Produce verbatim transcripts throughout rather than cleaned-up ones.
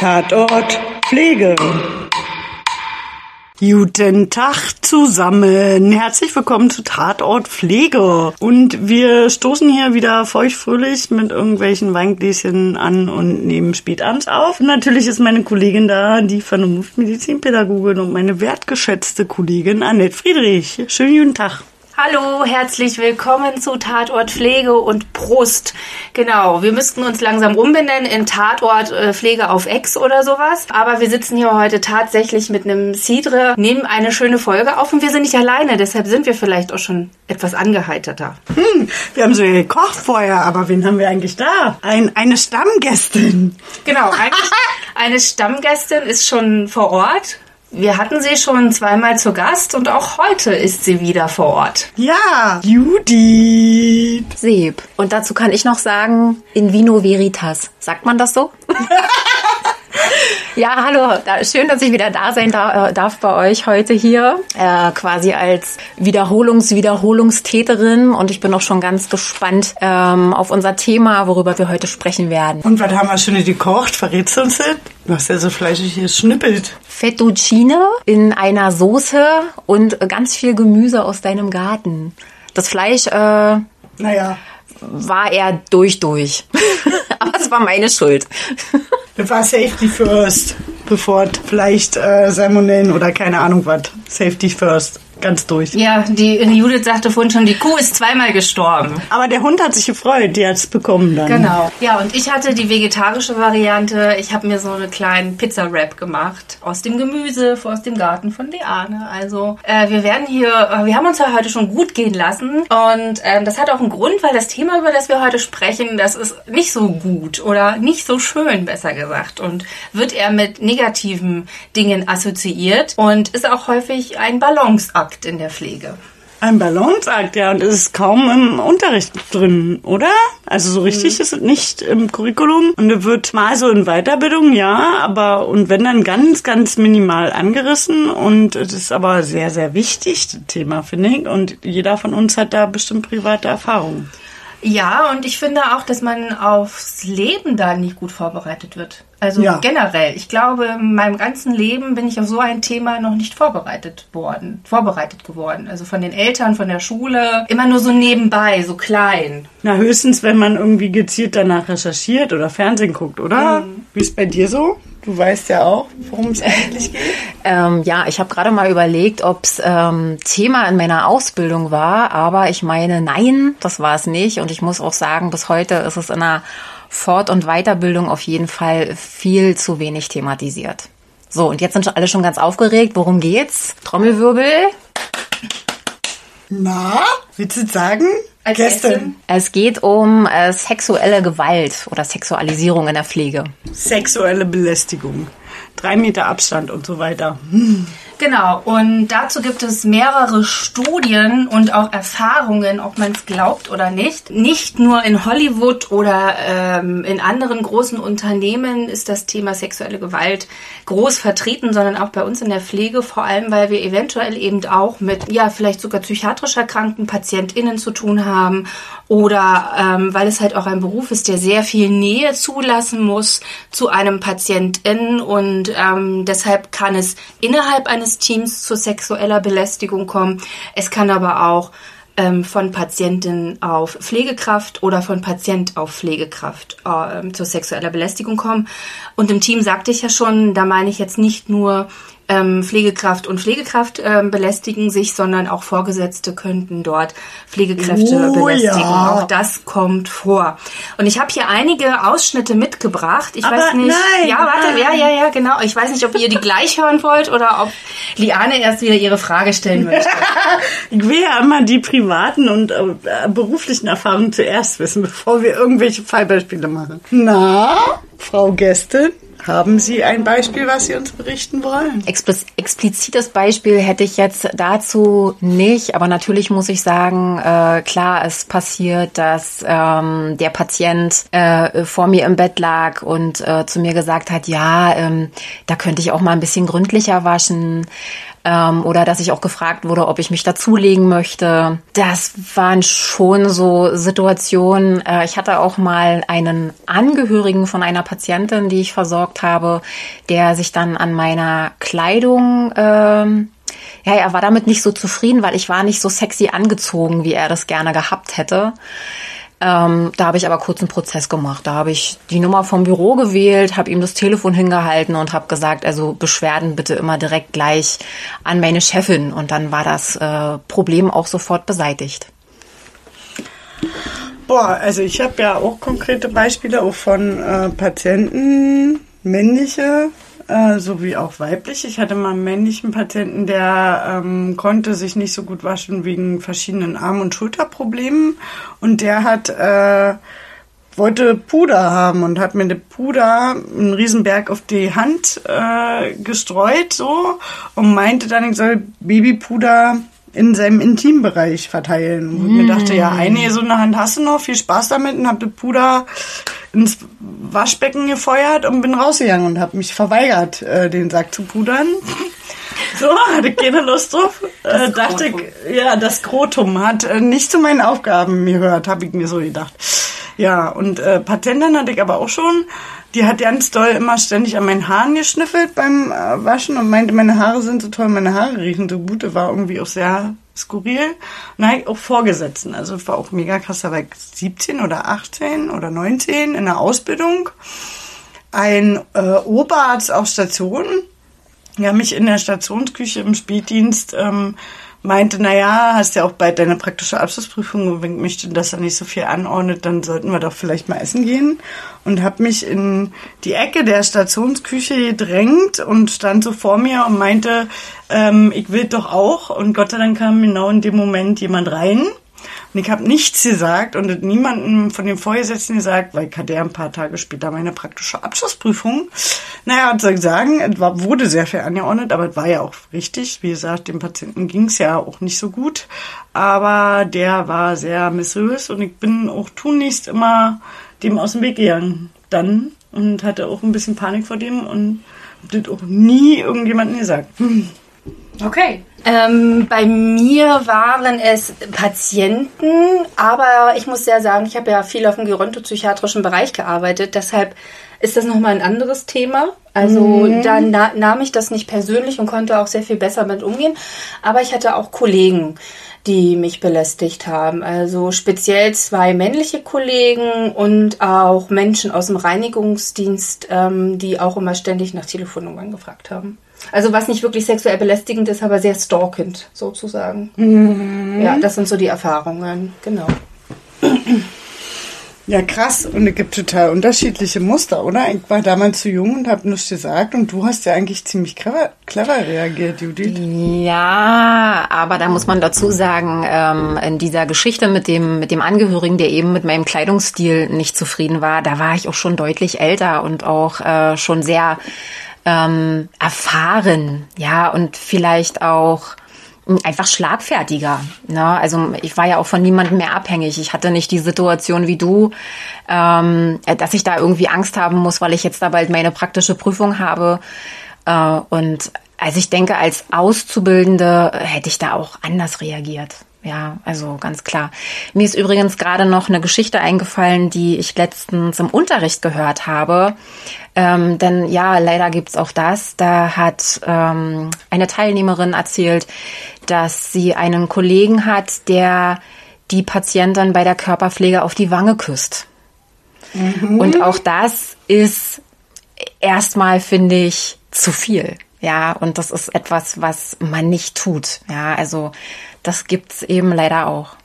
Tatort Pflege. Guten Tag zusammen. Herzlich willkommen zu Tatort Pflege. Und wir stoßen hier wieder feuchtfröhlich mit irgendwelchen Weingläschen an und nehmen spätabends auf. Und natürlich ist meine Kollegin da, die Vernunftmedizinpädagogin und meine wertgeschätzte Kollegin Annette Friedrich. Schönen guten Tag. Hallo, herzlich willkommen zu Tatort Pflege und Prost. Genau, wir müssten uns langsam umbenennen in Tatort äh, Pflege auf Ex oder sowas. Aber wir sitzen hier heute tatsächlich mit einem Cidre, nehmen eine schöne Folge auf und wir sind nicht alleine. Deshalb sind wir vielleicht auch schon etwas angeheiterter. Hm, wir haben so gekocht vorher, aber wen haben wir eigentlich da? Ein, eine Stammgästin. Genau, eigentlich eine Stammgästin ist schon vor Ort. Wir hatten sie schon zweimal zu Gast und auch heute ist sie wieder vor Ort. Ja, Judith. Seb. Und dazu kann ich noch sagen, in vino veritas. Sagt man das so? Ja, hallo. Schön, dass ich wieder da sein darf bei euch heute hier. Äh, quasi als Wiederholungs-Wiederholungstäterin. Und ich bin auch schon ganz gespannt ähm, auf unser Thema, worüber wir heute sprechen werden. Und was haben wir schon gekocht? Verrätst du uns das? Du hast ja so fleischig geschnippelt. Fettuccine in einer Soße und ganz viel Gemüse aus deinem Garten. Das Fleisch, äh, naja, war eher durch, durch. Aber es war meine Schuld. Das war Safety First, bevor vielleicht äh, Salmonellen oder keine Ahnung was. Safety First. Ganz durch. Ja, die Judith sagte vorhin schon, die Kuh ist zweimal gestorben. Aber der Hund hat sich gefreut, die hat es bekommen dann. Genau. Ja, und ich hatte die vegetarische Variante. Ich habe mir so einen kleinen Pizza-Wrap gemacht. Aus dem Gemüse, aus dem Garten von Liane. Also äh, wir werden hier, äh, wir haben uns ja heute schon gut gehen lassen. Und ähm, das hat auch einen Grund, weil das Thema, über das wir heute sprechen, das ist nicht so gut oder nicht so schön, besser gesagt. Und wird eher mit negativen Dingen assoziiert. Und ist auch häufig ein Balanceakt in der Pflege. Ein Balanceakt, ja, und es ist kaum im Unterricht drin, oder? Also so richtig mhm. ist es nicht im Curriculum. Und es wird mal so in Weiterbildung, ja, aber und wenn dann ganz, ganz minimal angerissen. Und es ist aber sehr, sehr wichtig, das Thema, finde ich. Und jeder von uns hat da bestimmt private Erfahrungen. Ja, und ich finde auch, dass man aufs Leben da nicht gut vorbereitet wird. Also ja. Generell. Ich glaube, in meinem ganzen Leben bin ich auf so ein Thema noch nicht vorbereitet worden, vorbereitet geworden. Also von den Eltern, von der Schule. Immer nur so nebenbei, so klein. Na, höchstens, wenn man irgendwie gezielt danach recherchiert oder Fernsehen guckt, oder? Mhm. Wie ist bei dir so? Du weißt ja auch, worum es eigentlich geht. ähm, ja, ich habe gerade mal überlegt, ob es ähm, Thema in meiner Ausbildung war, aber ich meine, nein, das war es nicht. Und ich muss auch sagen, bis heute ist es in einer Fort- und Weiterbildung auf jeden Fall viel zu wenig thematisiert. So, und jetzt sind schon alle schon ganz aufgeregt. Worum geht's? Trommelwirbel. Na, willst du sagen? Als Gästin. Es geht um äh, sexuelle Gewalt oder Sexualisierung in der Pflege. Sexuelle Belästigung. Drei Meter Abstand und so weiter. Hm. Genau, und dazu gibt es mehrere Studien und auch Erfahrungen, ob man es glaubt oder nicht. Nicht nur in Hollywood oder ähm, in anderen großen Unternehmen ist das Thema sexuelle Gewalt groß vertreten, sondern auch bei uns in der Pflege, vor allem weil wir eventuell eben auch mit, ja, vielleicht sogar psychiatrisch erkrankten PatientInnen zu tun haben oder ähm, weil es halt auch ein Beruf ist, der sehr viel Nähe zulassen muss zu einem PatientIn und ähm, deshalb kann es innerhalb eines Teams zu sexueller Belästigung kommen. Es kann aber auch ähm, von Patientin auf Pflegekraft oder von Patient auf Pflegekraft äh, zu sexueller Belästigung kommen. Und im Team sagte ich ja schon, da meine ich jetzt nicht nur ähm, Pflegekraft und Pflegekraft ähm, belästigen sich, sondern auch Vorgesetzte könnten dort Pflegekräfte oh, belästigen. Ja. Auch das kommt vor. Und ich habe hier einige Ausschnitte mitgebracht. Ich Aber weiß nicht. Nein, ja, warte, nein. ja, ja, ja, genau. Ich weiß nicht, ob ihr die gleich hören wollt oder ob Liane erst wieder ihre Frage stellen möchte. Ich will ja immer die privaten und äh, beruflichen Erfahrungen zuerst wissen, bevor wir irgendwelche Fallbeispiele machen. Na, Frau Gästin? Haben Sie ein Beispiel, was Sie uns berichten wollen? Expliz- explizites Beispiel hätte ich jetzt dazu nicht, aber natürlich muss ich sagen, äh, klar, es passiert, dass ähm, der Patient äh, vor mir im Bett lag und äh, zu mir gesagt hat, ja, ähm, da könnte ich auch mal ein bisschen gründlicher waschen. Ähm, oder dass ich auch gefragt wurde, ob ich mich dazulegen möchte. Das waren schon so Situationen. Äh, ich hatte auch mal einen Angehörigen von einer Patientin, die ich versorgt habe, der sich dann an meiner Kleidung... Ähm, ja, er war damit nicht so zufrieden, weil ich war nicht so sexy angezogen, wie er das gerne gehabt hätte. Ähm, da habe ich aber kurz einen Prozess gemacht. Da habe ich die Nummer vom Büro gewählt, habe ihm das Telefon hingehalten und habe gesagt, also Beschwerden bitte immer direkt gleich an meine Chefin. Und dann war das äh, Problem auch sofort beseitigt. Boah, also ich habe ja auch konkrete Beispiele auch von äh, Patienten, männliche, äh, sowie auch weiblich. Ich hatte mal einen männlichen Patienten, der ähm, konnte sich nicht so gut waschen wegen verschiedenen Arm- und Schulterproblemen. Und der hat äh, wollte Puder haben und hat mir den Puder, einen Riesenberg auf die Hand äh, gestreut so und meinte dann, ich soll Babypuder in seinem Intimbereich verteilen. Und mm. mir dachte, ja, eine so eine Hand hast du noch, viel Spaß damit, und hab den Puder ins Waschbecken gefeuert und bin rausgegangen und habe mich verweigert, äh, den Sack zu pudern. So, hatte keine Lust drauf. Äh, dachte ich, ja, das Skrotum hat äh, nicht zu meinen Aufgaben gehört, habe ich mir so gedacht. Ja, und äh, Patentin hatte ich aber auch schon. Die hat ganz doll immer ständig an meinen Haaren geschnüffelt beim äh, Waschen und meinte, meine Haare sind so toll, meine Haare riechen so gut. Das war irgendwie auch sehr skurril. Und dann habe ich auch Vorgesetzten. Also das war auch mega krass. Da war ich siebzehn oder achtzehn oder neunzehn in der Ausbildung. Ein äh, Oberarzt auf Station, der mich in der Stationsküche im Spätdienst ähm, meinte, naja, hast ja auch bald deine praktische Abschlussprüfung und wenn ich möchte, dass er nicht so viel anordnet, dann sollten wir doch vielleicht mal essen gehen. Und habe mich in die Ecke der Stationsküche gedrängt und stand so vor mir und meinte, ähm, ich will doch auch. Und Gott sei Dank kam genau in dem Moment jemand rein. Und ich habe nichts gesagt und niemandem von den Vorgesetzten gesagt, weil ich hatte ja ein paar Tage später meine praktische Abschlussprüfung. Naja, was soll ich sagen, es war, wurde sehr viel angeordnet, aber es war ja auch richtig. Wie gesagt, dem Patienten ging es ja auch nicht so gut, aber der war sehr mysteriös und ich bin auch tunlichst immer dem aus dem Weg gegangen dann und hatte auch ein bisschen Panik vor dem und hab das auch nie irgendjemandem gesagt. Hm. Okay. Ähm, bei mir waren es Patienten, aber ich muss ja sagen, ich habe ja viel auf dem gerontopsychiatrischen Bereich gearbeitet, deshalb ist das nochmal ein anderes Thema. Also mhm. da na- nahm ich das nicht persönlich und konnte auch sehr viel besser mit umgehen, aber ich hatte auch Kollegen, die mich belästigt haben. Also speziell zwei männliche Kollegen und auch Menschen aus dem Reinigungsdienst, ähm, die auch immer ständig nach Telefonnummern gefragt haben. Also was nicht wirklich sexuell belästigend ist, aber sehr stalkend sozusagen. Mhm. Ja, das sind so die Erfahrungen, genau. Ja, krass. Und es gibt total unterschiedliche Muster, oder? Ich war damals zu jung und habe nichts gesagt und du hast ja eigentlich ziemlich clever, clever reagiert, Judith. Ja, aber da muss man dazu sagen, ähm, in dieser Geschichte mit dem, mit dem Angehörigen, der eben mit meinem Kleidungsstil nicht zufrieden war, da war ich auch schon deutlich älter und auch äh, schon sehr ähm, erfahren, ja, und vielleicht auch einfach schlagfertiger. Ne? Also ich war ja auch von niemandem mehr abhängig. Ich hatte nicht die Situation wie du, ähm, dass ich da irgendwie Angst haben muss, weil ich jetzt da bald meine praktische Prüfung habe. Äh, und also ich denke, als Auszubildende hätte ich da auch anders reagiert. Ja, also ganz klar. Mir ist übrigens gerade noch eine Geschichte eingefallen, die ich letztens im Unterricht gehört habe. Ähm, denn ja, leider gibt's auch das. Da hat ähm, eine Teilnehmerin erzählt, dass sie einen Kollegen hat, der die Patientin bei der Körperpflege auf die Wange küsst. Mhm. Und auch das ist erstmal, finde ich, zu viel. Ja, und das ist etwas, was man nicht tut. Ja, also das gibt's eben leider auch.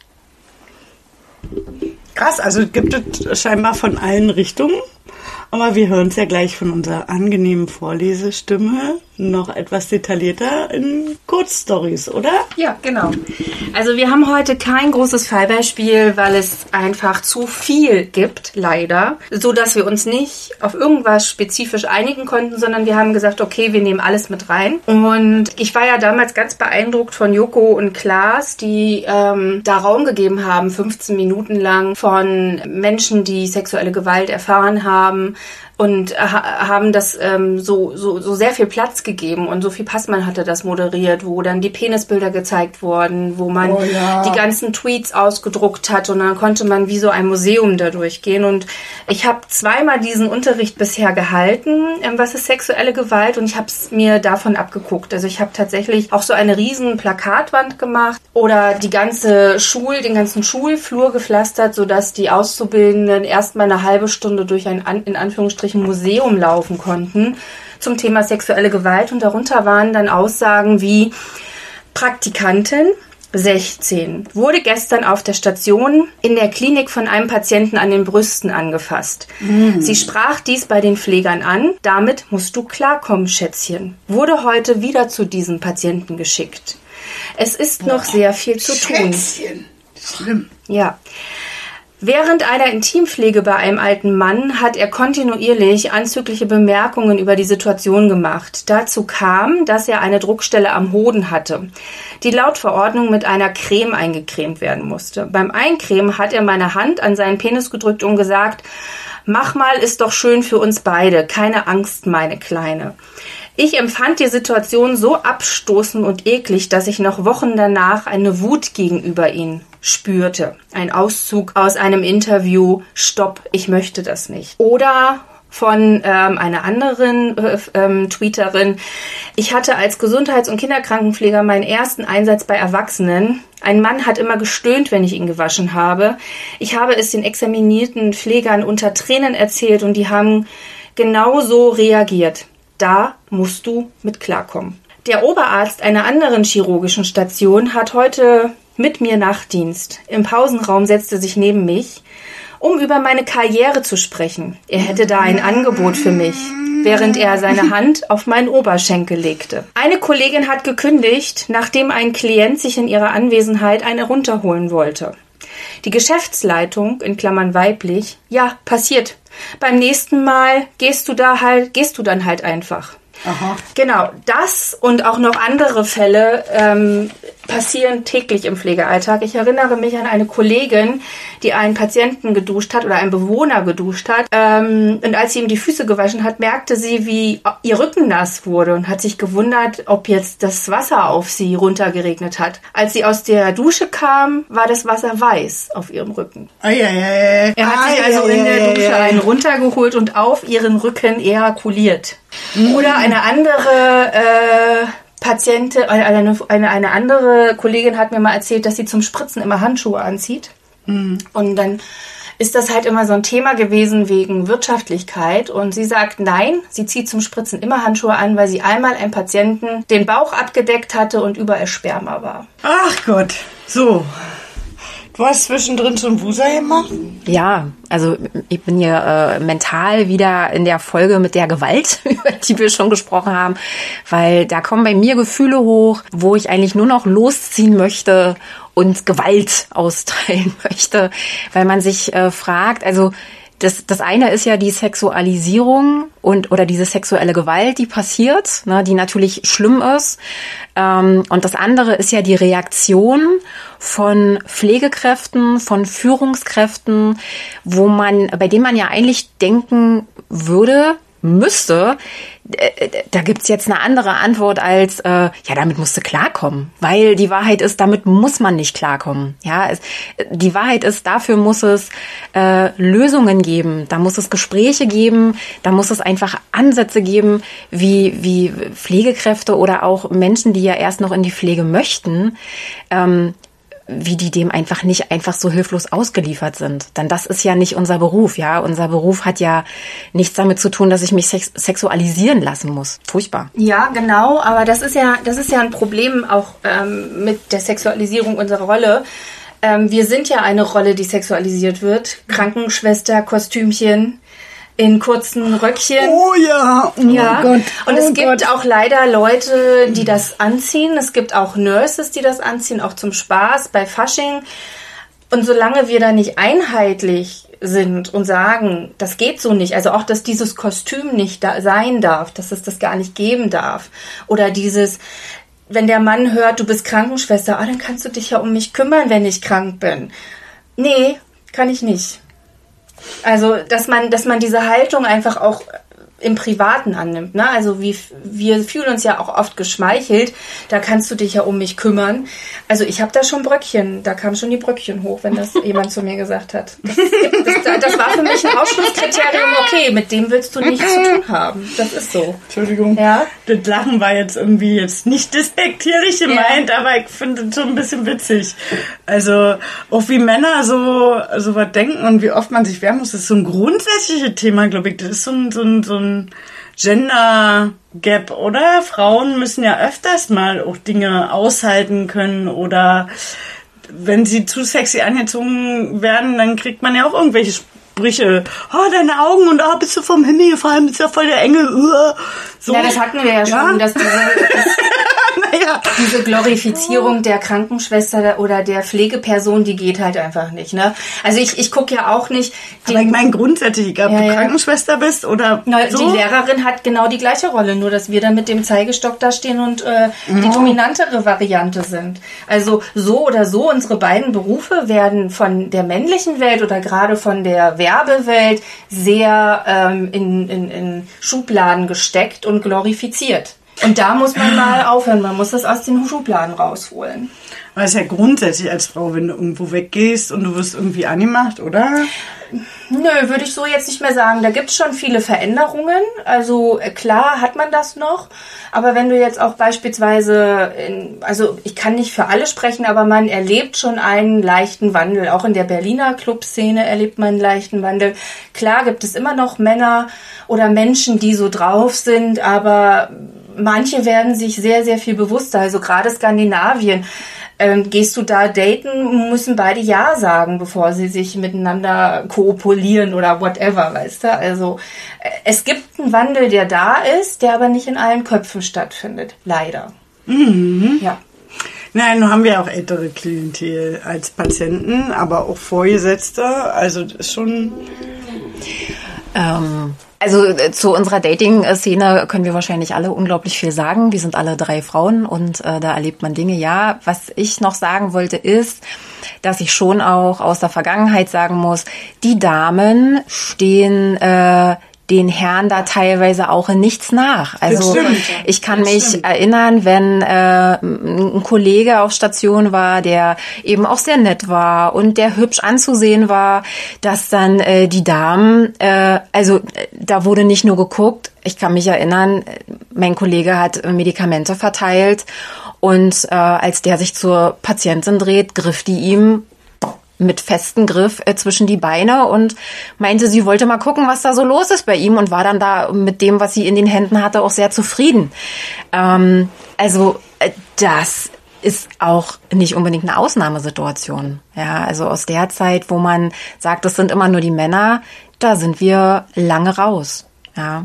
Krass, also gibt es scheinbar von allen Richtungen. Aber wir hören es ja gleich von unserer angenehmen Vorlesestimme noch etwas detaillierter in Kurzstories, oder? Ja, genau. Also wir haben heute kein großes Fallbeispiel, weil es einfach zu viel gibt, leider, so dass wir uns nicht auf irgendwas spezifisch einigen konnten, sondern wir haben gesagt, okay, wir nehmen alles mit rein. Und ich war ja damals ganz beeindruckt von Joko und Klaas, die ähm, da Raum gegeben haben, fünfzehn Minuten lang, von Menschen, die sexuelle Gewalt erfahren haben, und ha- haben das ähm, so, so, so sehr viel Platz gegeben und Sophie Passmann hatte das moderiert, wo dann die Penisbilder gezeigt wurden, wo man Oh ja. die ganzen Tweets ausgedruckt hat und dann konnte man wie so ein Museum da durchgehen und ich habe zweimal diesen Unterricht bisher gehalten, ähm, was ist sexuelle Gewalt und ich habe es mir davon abgeguckt. Also ich habe tatsächlich auch so eine riesen Plakatwand gemacht oder die ganze Schul, den ganzen Schulflur gepflastert, sodass die Auszubildenden erstmal eine halbe Stunde durch ein, in Anführungsstrichen, Museum laufen konnten zum Thema sexuelle Gewalt und darunter waren dann Aussagen wie Praktikantin, sechzehn, wurde gestern auf der Station in der Klinik von einem Patienten an den Brüsten angefasst. Mm. Sie sprach dies bei den Pflegern an. Damit musst du klarkommen, Schätzchen. Wurde heute wieder zu diesem Patienten geschickt. Es ist Boah. noch sehr viel zu tun. Schätzchen. Schlimm. Ja. Während einer Intimpflege bei einem alten Mann hat er kontinuierlich anzügliche Bemerkungen über die Situation gemacht. Dazu kam, dass er eine Druckstelle am Hoden hatte, die laut Verordnung mit einer Creme eingecremt werden musste. Beim Eincremen hat er meine Hand an seinen Penis gedrückt und gesagt, mach mal, ist doch schön für uns beide, keine Angst, meine Kleine. Ich empfand die Situation so abstoßend und eklig, dass ich noch Wochen danach eine Wut gegenüber ihm spürte. Ein Auszug aus einem Interview, Stopp, ich möchte das nicht. Oder von ähm, einer anderen äh, ähm, Tweeterin, ich hatte als Gesundheits- und Kinderkrankenpfleger meinen ersten Einsatz bei Erwachsenen. Ein Mann hat immer gestöhnt, wenn ich ihn gewaschen habe. Ich habe es den examinierten Pflegern unter Tränen erzählt und die haben genauso reagiert. Da musst du mit klarkommen. Der Oberarzt einer anderen chirurgischen Station hat heute mit mir Nachtdienst. Im Pausenraum setzte sich neben mich, um über meine Karriere zu sprechen. Er hätte da ein Angebot für mich, während er seine Hand auf meinen Oberschenkel legte. Eine Kollegin hat gekündigt, nachdem ein Klient sich in ihrer Anwesenheit eine runterholen wollte. Die Geschäftsleitung, in Klammern weiblich, ja, passiert. Beim nächsten Mal gehst du da halt, gehst du dann halt einfach. Aha. Genau, das und auch noch andere Fälle ähm, passieren täglich im Pflegealltag. Ich erinnere mich an eine Kollegin, die einen Patienten geduscht hat oder einen Bewohner geduscht hat. Ähm, und als sie ihm die Füße gewaschen hat, merkte sie, wie ihr Rücken nass wurde und hat sich gewundert, ob jetzt das Wasser auf sie runtergeregnet hat. Als sie aus der Dusche kam, war das Wasser weiß auf ihrem Rücken. Ei, ei, ei. Er hat ei, sich also ei, in der ei, Dusche ei, einen runtergeholt und auf ihren Rücken ejakuliert. Mhm. Oder eine andere äh, Patientin, eine, eine, eine andere Kollegin hat mir mal erzählt, dass sie zum Spritzen immer Handschuhe anzieht. Mhm. Und dann ist das halt immer so ein Thema gewesen wegen Wirtschaftlichkeit. Und sie sagt, nein, sie zieht zum Spritzen immer Handschuhe an, weil sie einmal einem Patienten den Bauch abgedeckt hatte und überall Sperma war. Ach Gott, so. Du hast zwischendrin schon Wusa gemacht? Ja, also ich bin hier äh, mental wieder in der Folge mit der Gewalt, über die wir schon gesprochen haben, weil da kommen bei mir Gefühle hoch, wo ich eigentlich nur noch losziehen möchte und Gewalt austeilen möchte, weil man sich äh, fragt, also Das, das eine ist ja die Sexualisierung und oder diese sexuelle Gewalt, die passiert, ne, die natürlich schlimm ist. Ähm, und das andere ist ja die Reaktion von Pflegekräften, von Führungskräften, wo man, bei denen man ja eigentlich denken würde, müsste, da gibt's jetzt eine andere Antwort als, äh, ja, damit musst du klarkommen. Weil die Wahrheit ist, damit muss man nicht klarkommen. Ja, es, die Wahrheit ist, dafür muss es äh, Lösungen geben. Da muss es Gespräche geben. Da muss es einfach Ansätze geben, wie, wie Pflegekräfte oder auch Menschen, die ja erst noch in die Pflege möchten, ähm, wie die dem einfach nicht einfach so hilflos ausgeliefert sind. Denn das ist ja nicht unser Beruf, ja. Unser Beruf hat ja nichts damit zu tun, dass ich mich sex- sexualisieren lassen muss. Furchtbar. Ja, genau, aber das ist ja, das ist ja ein Problem auch ähm, mit der Sexualisierung unserer Rolle. Ähm, wir sind ja eine Rolle, die sexualisiert wird. Krankenschwester, Kostümchen, in kurzen Röckchen. Oh ja, oh ja. Gott. Und oh es gibt Gott. auch leider Leute, die das anziehen. Es gibt auch Nurses, die das anziehen, auch zum Spaß bei Fasching. Und solange wir da nicht einheitlich sind und sagen, das geht so nicht, also auch, dass dieses Kostüm nicht da sein darf, dass es das gar nicht geben darf. Oder dieses, wenn der Mann hört, du bist Krankenschwester, ah, dann kannst du dich ja um mich kümmern, wenn ich krank bin. Nee, kann ich nicht. Also, dass man, dass man diese Haltung einfach auch im Privaten annimmt, ne? Also wie, wir fühlen uns ja auch oft geschmeichelt, da kannst du dich ja um mich kümmern. Also ich habe da schon Bröckchen, da kamen schon die Bröckchen hoch, wenn das jemand zu mir gesagt hat. Das, das, das war für mich ein Ausschlusskriterium, okay, mit dem willst du nichts zu tun haben. Das ist so. Entschuldigung, ja? Das Lachen war jetzt irgendwie jetzt nicht despektierlich gemeint, ja. Aber ich finde es schon ein bisschen witzig. Also auch wie Männer so, so was denken und wie oft man sich wehren muss, das ist so ein grundsätzliches Thema, glaube ich. Das ist so ein, so ein, so ein Gender Gap, oder? Frauen müssen ja öfters mal auch Dinge aushalten können oder wenn sie zu sexy angezogen werden, dann kriegt man ja auch irgendwelche Sprüche. Oh, deine Augen und oh, bist du vom Himmel gefallen, bist ja voll der Engel. Uh. So. Ja, das hatten wir ja schon, ja? dass diese, das, naja. diese Glorifizierung der Krankenschwester oder der Pflegeperson, die geht halt einfach nicht. Ne? Also ich, ich gucke ja auch nicht... Den, Aber ich meine grundsätzlich, egal ob ja, du ja. Krankenschwester bist oder Na, so. Die Lehrerin hat genau die gleiche Rolle, nur dass wir dann mit dem Zeigestock da stehen und äh, mhm. die dominantere Variante sind. Also so oder so, unsere beiden Berufe werden von der männlichen Welt oder gerade von der Werbewelt sehr ähm, in, in, in Schubladen gesteckt und glorifiziert. Und da muss man mal aufhören, man muss das aus den Schubladen rausholen. Aber es ist ja grundsätzlich als Frau, wenn du irgendwo weggehst und du wirst irgendwie angemacht, oder? Nö, würde ich so jetzt nicht mehr sagen. Da gibt es schon viele Veränderungen. Also klar hat man das noch. Aber wenn du jetzt auch beispielsweise, in, also ich kann nicht für alle sprechen, aber man erlebt schon einen leichten Wandel. Auch in der Berliner Clubszene erlebt man einen leichten Wandel. Klar gibt es immer noch Männer oder Menschen, die so drauf sind, aber manche werden sich sehr, sehr viel bewusster. Also gerade Skandinavien. Ähm, gehst du da daten, müssen beide Ja sagen, bevor sie sich miteinander koopulieren oder whatever, weißt du? Also äh, es gibt einen Wandel, der da ist, der aber nicht in allen Köpfen stattfindet. Leider. Mhm. Ja. Nein, nun haben wir auch ältere Klientel als Patienten, aber auch Vorgesetzte. Also das ist schon... Ähm... Also zu unserer Dating-Szene können wir wahrscheinlich alle unglaublich viel sagen. Wir sind alle drei Frauen und äh, da erlebt man Dinge. Ja, was ich noch sagen wollte ist, dass ich schon auch aus der Vergangenheit sagen muss, die Damen stehen äh, den Herren da teilweise auch in nichts nach. Also ich kann mich stimmt. erinnern, wenn äh, ein Kollege auf Station war, der eben auch sehr nett war und der hübsch anzusehen war, dass dann äh, die Damen, äh, also da wurde nicht nur geguckt, ich kann mich erinnern, mein Kollege hat Medikamente verteilt und äh, als der sich zur Patientin dreht, griff die ihm mit festem Griff äh, zwischen die Beine und meinte, sie wollte mal gucken, was da so los ist bei ihm und war dann da mit dem, was sie in den Händen hatte, auch sehr zufrieden. Ähm, also äh, das ist auch nicht unbedingt eine Ausnahmesituation. Ja, also aus der Zeit, wo man sagt, das sind immer nur die Männer, da sind wir lange raus. Ja.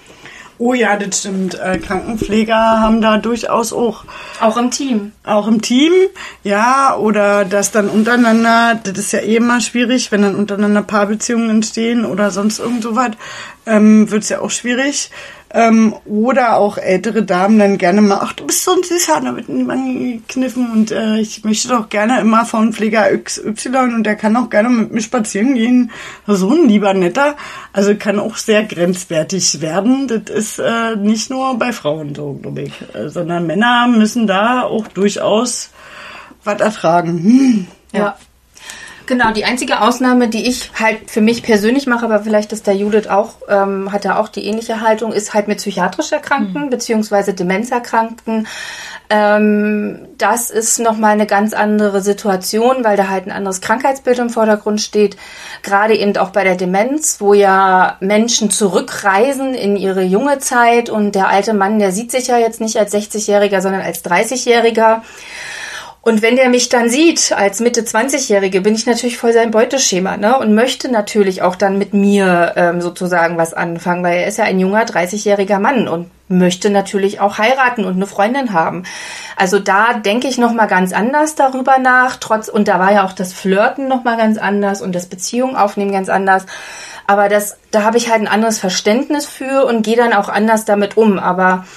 Oh ja, das stimmt. Äh, Krankenpfleger haben da durchaus auch... Auch im Team. Auch im Team, ja. Oder dass dann untereinander, das ist ja eh immer schwierig, wenn dann untereinander Paarbeziehungen entstehen oder sonst irgend sowas, ähm, wird es ja auch schwierig. Ähm, oder auch ältere Damen dann gerne mal, ach, du bist so ein Süßer, da wird man gekniffen und äh, ich möchte doch gerne immer von Pfleger X Y und der kann auch gerne mit mir spazieren gehen. So ein lieber Netter. Also kann auch sehr grenzwertig werden. Das ist äh, nicht nur bei Frauen so, glaube ich, äh, sondern Männer müssen da auch durchaus was ertragen. Hm. Ja. ja. Genau, die einzige Ausnahme, die ich halt für mich persönlich mache, aber vielleicht ist der Judith auch, ähm, hat er auch die ähnliche Haltung, ist halt mit psychiatrisch Erkrankten mhm. beziehungsweise Demenzerkrankten. Ähm, das ist nochmal eine ganz andere Situation, weil da halt ein anderes Krankheitsbild im Vordergrund steht. Gerade eben auch bei der Demenz, wo ja Menschen zurückreisen in ihre junge Zeit und der alte Mann, der sieht sich ja jetzt nicht als sechzigjähriger, sondern als dreißigjähriger. Und wenn der mich dann sieht, als Mitte zwanzigjährige, bin ich natürlich voll sein Beuteschema, ne? Und möchte natürlich auch dann mit mir ähm, sozusagen was anfangen, weil er ist ja ein junger, dreißigjähriger Mann und möchte natürlich auch heiraten und eine Freundin haben. Also da denke ich nochmal ganz anders darüber nach, trotz, und da war ja auch das Flirten nochmal ganz anders und das Beziehung aufnehmen ganz anders. Aber das, da habe ich halt ein anderes Verständnis für und gehe dann auch anders damit um. Aber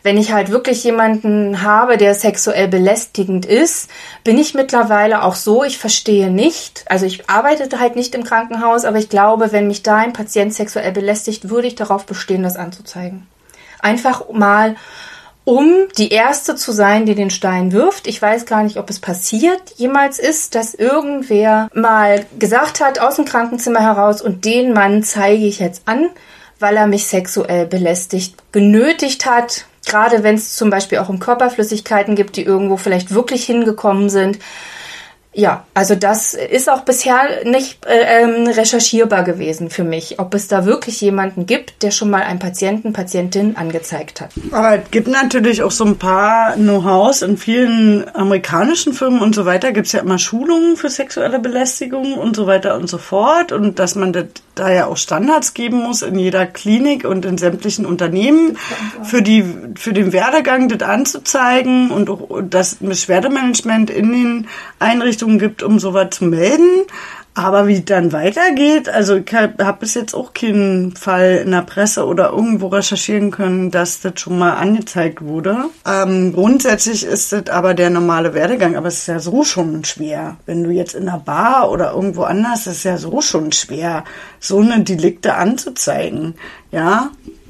Wenn ich halt wirklich jemanden habe, der sexuell belästigend ist, bin ich mittlerweile auch so, ich verstehe nicht, also ich arbeite halt nicht im Krankenhaus, aber ich glaube, wenn mich da ein Patient sexuell belästigt, würde ich darauf bestehen, das anzuzeigen. Einfach mal, um die Erste zu sein, die den Stein wirft. Ich weiß gar nicht, ob es passiert jemals ist, dass irgendwer mal gesagt hat, aus dem Krankenzimmer heraus, und den Mann zeige ich jetzt an, weil er mich sexuell belästigt, genötigt hat, gerade wenn es zum Beispiel auch um Körperflüssigkeiten gibt, die irgendwo vielleicht wirklich hingekommen sind. Ja, also das ist auch bisher nicht äh, ähm, recherchierbar gewesen für mich, ob es da wirklich jemanden gibt, der schon mal einen Patienten, Patientin angezeigt hat. Aber es gibt natürlich auch so ein paar Know-hows in vielen amerikanischen Firmen und so weiter. Gibt es ja immer Schulungen für sexuelle Belästigung und so weiter und so fort. Und dass man das, da ja auch Standards geben muss in jeder Klinik und in sämtlichen Unternehmen für die für den Werdegang das anzuzeigen und auch das Beschwerdemanagement in den Einrichtungen gibt, um sowas zu melden. Aber wie es dann weitergeht, also ich habe bis jetzt auch keinen Fall in der Presse oder irgendwo recherchieren können, dass das schon mal angezeigt wurde. Ähm, grundsätzlich ist das aber der normale Werdegang, aber es ist ja so schon schwer. Wenn du jetzt in einer Bar oder irgendwo anders, ist es ja so schon schwer, so eine Delikte anzuzeigen, ja.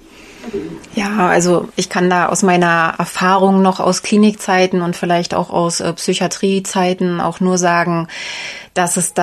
Ja, also ich kann da aus meiner Erfahrung noch aus Klinikzeiten und vielleicht auch aus äh, Psychiatriezeiten auch nur sagen, dass es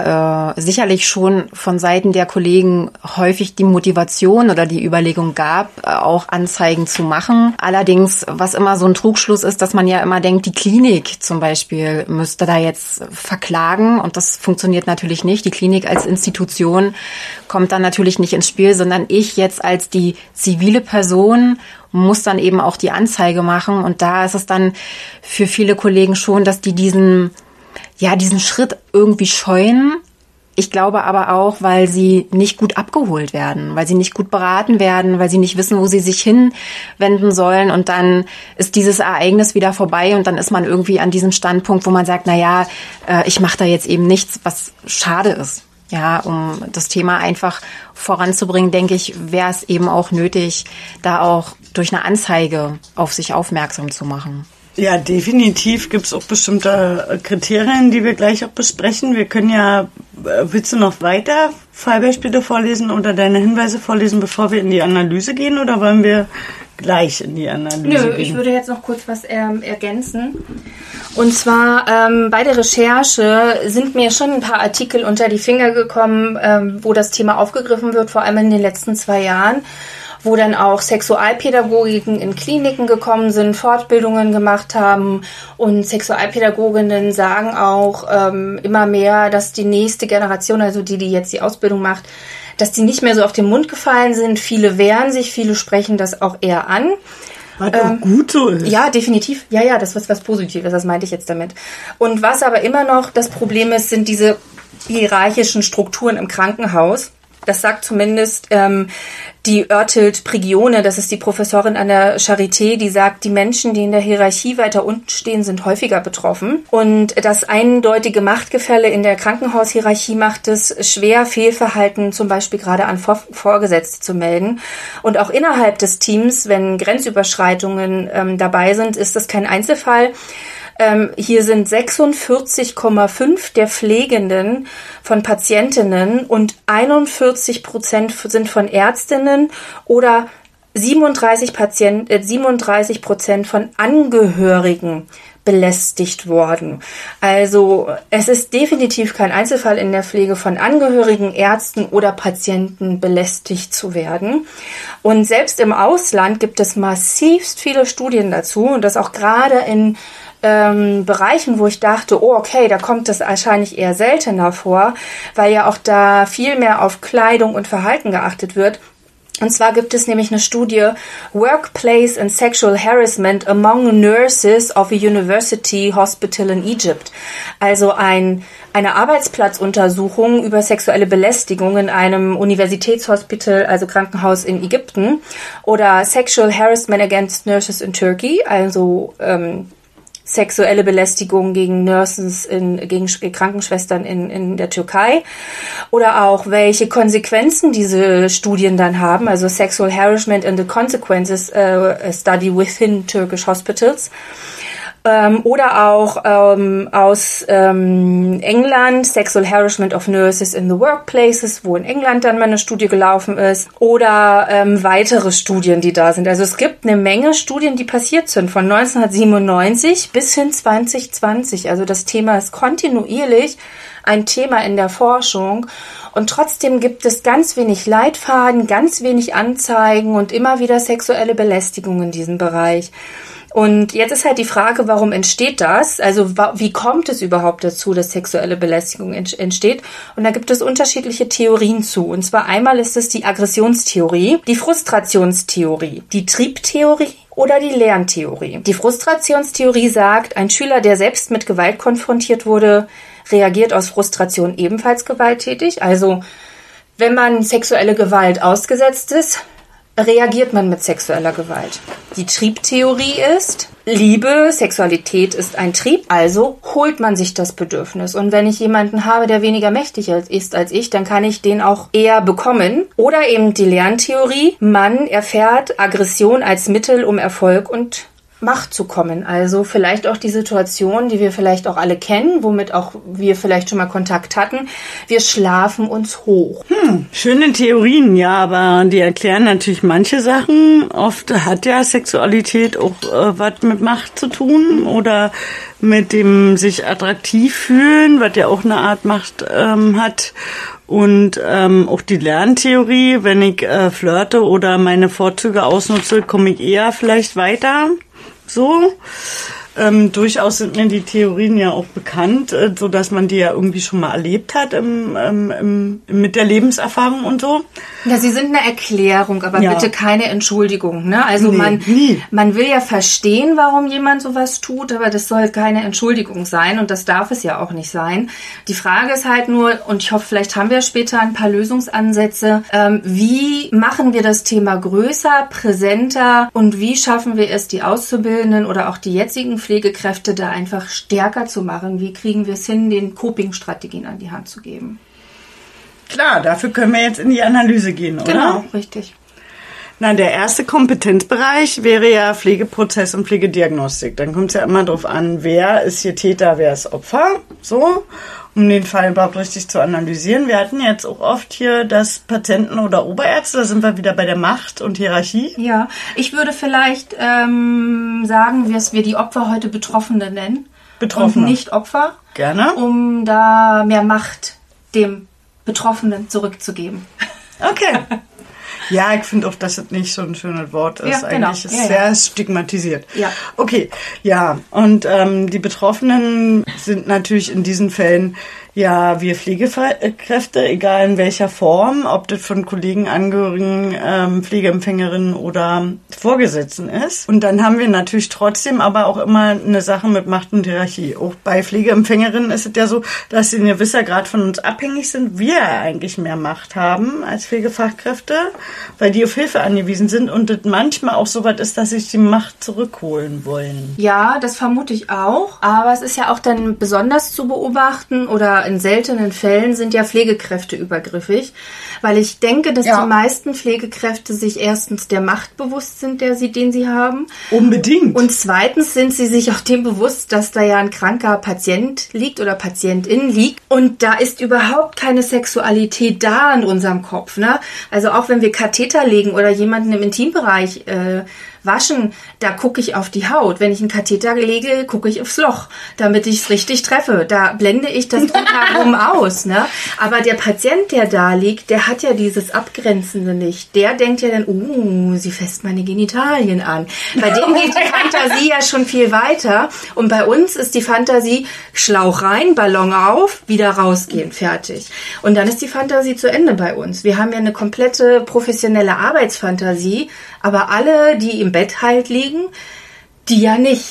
da äh, sicherlich schon von Seiten der Kollegen häufig die Motivation oder die Überlegung gab, äh, auch Anzeigen zu machen. Allerdings, was immer so ein Trugschluss ist, dass man ja immer denkt, die Klinik zum Beispiel müsste da jetzt verklagen, und das funktioniert natürlich nicht. Die Klinik als Institution kommt dann natürlich nicht ins Spiel, sondern ich jetzt als die zivile Person muss dann eben auch die Anzeige machen, und da ist es dann für viele Kollegen schon, dass die diesen ja, diesen Schritt irgendwie scheuen. Ich glaube aber auch, weil sie nicht gut abgeholt werden, weil sie nicht gut beraten werden, weil sie nicht wissen, wo sie sich hinwenden sollen, und dann ist dieses Ereignis wieder vorbei und dann ist man irgendwie an diesem Standpunkt, wo man sagt, na ja, äh, ich mache da jetzt eben nichts, was schade ist. Ja, um das Thema einfach voranzubringen, denke ich, wäre es eben auch nötig, da auch durch eine Anzeige auf sich aufmerksam zu machen. Ja, definitiv gibt es auch bestimmte Kriterien, die wir gleich auch besprechen. Wir können ja, willst du noch weiter Fallbeispiele vorlesen oder deine Hinweise vorlesen, bevor wir in die Analyse gehen, oder wollen wir gleich in die Analyse Nö, gehen? Nö, ich würde jetzt noch kurz was ähm, ergänzen. Und zwar ähm, bei der Recherche sind mir schon ein paar Artikel unter die Finger gekommen, ähm, wo das Thema aufgegriffen wird, vor allem in den letzten zwei Jahren. Wo dann auch Sexualpädagogiken in Kliniken gekommen sind, Fortbildungen gemacht haben, und Sexualpädagoginnen sagen auch ähm, immer mehr, dass die nächste Generation, also die, die jetzt die Ausbildung macht, dass die nicht mehr so auf den Mund gefallen sind. Viele wehren sich, viele sprechen das auch eher an. Was ähm, auch gut so ist. Ja, definitiv. Ja, ja, das ist was Positives, das meinte ich jetzt damit. Und was aber immer noch das Problem ist, sind diese hierarchischen Strukturen im Krankenhaus. Das sagt zumindest ähm, die Örtild Prigione, das ist die Professorin an der Charité, die sagt, die Menschen, die in der Hierarchie weiter unten stehen, sind häufiger betroffen. Und das eindeutige Machtgefälle in der Krankenhaushierarchie macht es schwer, Fehlverhalten zum Beispiel gerade an Vor- Vorgesetzte zu melden. Und auch innerhalb des Teams, wenn Grenzüberschreitungen ähm, dabei sind, ist das kein Einzelfall. Ähm, hier sind sechsundvierzig Komma fünf der Pflegenden von Patientinnen und einundvierzig Prozent sind von Ärztinnen oder siebenunddreißig Patient, äh, siebenunddreißig Prozent von Angehörigen belästigt worden. Also es ist definitiv kein Einzelfall in der Pflege, von Angehörigen, Ärzten oder Patienten belästigt zu werden. Und selbst im Ausland gibt es massivst viele Studien dazu, und das auch gerade in Ähm, Bereichen, wo ich dachte, oh okay, da kommt das wahrscheinlich eher seltener vor, weil ja auch da viel mehr auf Kleidung und Verhalten geachtet wird. Und zwar gibt es nämlich eine Studie Workplace and Sexual Harassment Among Nurses of a University Hospital in Egypt. Also ein, eine Arbeitsplatzuntersuchung über sexuelle Belästigung in einem Universitätshospital, also Krankenhaus in Ägypten, oder Sexual Harassment Against Nurses in Turkey, also ähm, sexuelle Belästigung gegen Nurses, in, gegen Krankenschwestern in, in der Türkei. Oder auch, welche Konsequenzen diese Studien dann haben, also Sexual Harassment and the Consequences, uh, a Study within Turkish Hospitals. Ähm, oder auch ähm, aus ähm, England, Sexual Harassment of Nurses in the Workplaces, wo in England dann mal eine Studie gelaufen ist. Oder ähm, weitere Studien, die da sind. Also es gibt eine Menge Studien, die passiert sind, von neunzehnhundertsiebenundneunzig bis hin zwanzig zwanzig. Also das Thema ist kontinuierlich ein Thema in der Forschung. Und trotzdem gibt es ganz wenig Leitfaden, ganz wenig Anzeigen und immer wieder sexuelle Belästigung in diesem Bereich. Und jetzt ist halt die Frage, warum entsteht das? Also wie kommt es überhaupt dazu, dass sexuelle Belästigung entsteht? Und da gibt es unterschiedliche Theorien zu. Und zwar einmal ist es die Aggressionstheorie, die Frustrationstheorie, die Triebtheorie oder die Lerntheorie. Die Frustrationstheorie sagt, ein Schüler, der selbst mit Gewalt konfrontiert wurde, reagiert aus Frustration ebenfalls gewalttätig. Also wenn man sexuelle Gewalt ausgesetzt ist, reagiert man mit sexueller Gewalt. Die Triebtheorie ist, Liebe, Sexualität ist ein Trieb, also holt man sich das Bedürfnis. Und wenn ich jemanden habe, der weniger mächtig ist als ich, dann kann ich den auch eher bekommen. Oder eben die Lerntheorie, man erfährt Aggression als Mittel, um Erfolg und Macht zu kommen. Also vielleicht auch die Situation, die wir vielleicht auch alle kennen, womit auch wir vielleicht schon mal Kontakt hatten. Wir schlafen uns hoch. Hm, schöne Theorien, ja, aber die erklären natürlich manche Sachen. Oft hat ja Sexualität auch äh, was mit Macht zu tun oder mit dem sich attraktiv fühlen, was ja auch eine Art Macht ähm, hat. Und ähm, auch die Lerntheorie, wenn ich äh, flirte oder meine Vorzüge ausnutze, komme ich eher vielleicht weiter. So, ähm, durchaus sind mir die Theorien ja auch bekannt, äh, so dass man die ja irgendwie schon mal erlebt hat im, ähm, im, mit der Lebenserfahrung und so. Ja, sie sind eine Erklärung, aber ja. Bitte keine Entschuldigung. Ne? Also nee, man, nie. man will ja verstehen, warum jemand sowas tut, aber das soll keine Entschuldigung sein und das darf es ja auch nicht sein. Die Frage ist halt nur, und ich hoffe, vielleicht haben wir später ein paar Lösungsansätze, ähm, wie machen wir das Thema größer, präsenter und wie schaffen wir es, die Auszubildenden oder auch die jetzigen Pflegekräfte da einfach stärker zu machen? Wie kriegen wir es hin, den Coping-Strategien an die Hand zu geben? Klar, dafür können wir jetzt in die Analyse gehen, oder? Genau, richtig. Na, der erste Kompetenzbereich wäre ja Pflegeprozess und Pflegediagnostik. Dann kommt es ja immer darauf an, wer ist hier Täter, wer ist Opfer, so, um den Fall überhaupt richtig zu analysieren. Wir hatten jetzt auch oft hier das Patienten oder Oberärzte, da sind wir wieder bei der Macht und Hierarchie. Ja, ich würde vielleicht ähm, sagen, dass wir die Opfer heute Betroffene nennen. Betroffene. Und nicht Opfer. Gerne. Um da mehr Macht dem Betroffenen zurückzugeben. Okay. Ja, ich finde auch, dass es nicht so ein schönes Wort ist. Ja, Eigentlich genau. ist es ja, sehr ja. stigmatisiert. Ja. Okay, ja. Und ähm, die Betroffenen sind natürlich in diesen Fällen ja wir Pflegekräfte, egal in welcher Form, ob das von Kollegen, Angehörigen, ähm, Pflegeempfängerinnen oder Vorgesetzten ist. Und dann haben wir natürlich trotzdem aber auch immer eine Sache mit Macht und Hierarchie. Auch bei Pflegeempfängerinnen ist es ja so, dass sie in gewisser Grad von uns abhängig sind. Wir eigentlich mehr Macht haben als Pflegefachkräfte, weil die auf Hilfe angewiesen sind und das manchmal auch so weit ist, dass sich die Macht zurückholen wollen. Ja, das vermute ich auch. Aber es ist ja auch dann besonders zu beobachten oder in seltenen Fällen sind ja Pflegekräfte übergriffig, weil ich denke, dass ja. die meisten Pflegekräfte sich erstens der Macht bewusst sind, der sie, den sie haben. Unbedingt. Und zweitens sind sie sich auch dem bewusst, dass da ja ein kranker Patient liegt oder Patientin liegt. Und da ist überhaupt keine Sexualität da in unserem Kopf. Ne? Also auch wenn wir Katheter legen oder jemanden im Intimbereich äh, waschen, da gucke ich auf die Haut. Wenn ich einen Katheter lege, gucke ich aufs Loch, damit ich es richtig treffe. Da blende ich das drumherum aus. Ne? Aber der Patient, der da liegt, der hat ja dieses Abgrenzende nicht. Der denkt ja dann, uh, sie fasst meine Genitalien an. Bei dem geht die Fantasie ja schon viel weiter. Und bei uns ist die Fantasie Schlauch rein, Ballon auf, wieder rausgehen, fertig. Und dann ist die Fantasie zu Ende bei uns. Wir haben ja eine komplette professionelle Arbeitsfantasie, aber alle, die im Bett halt liegen, die ja nicht.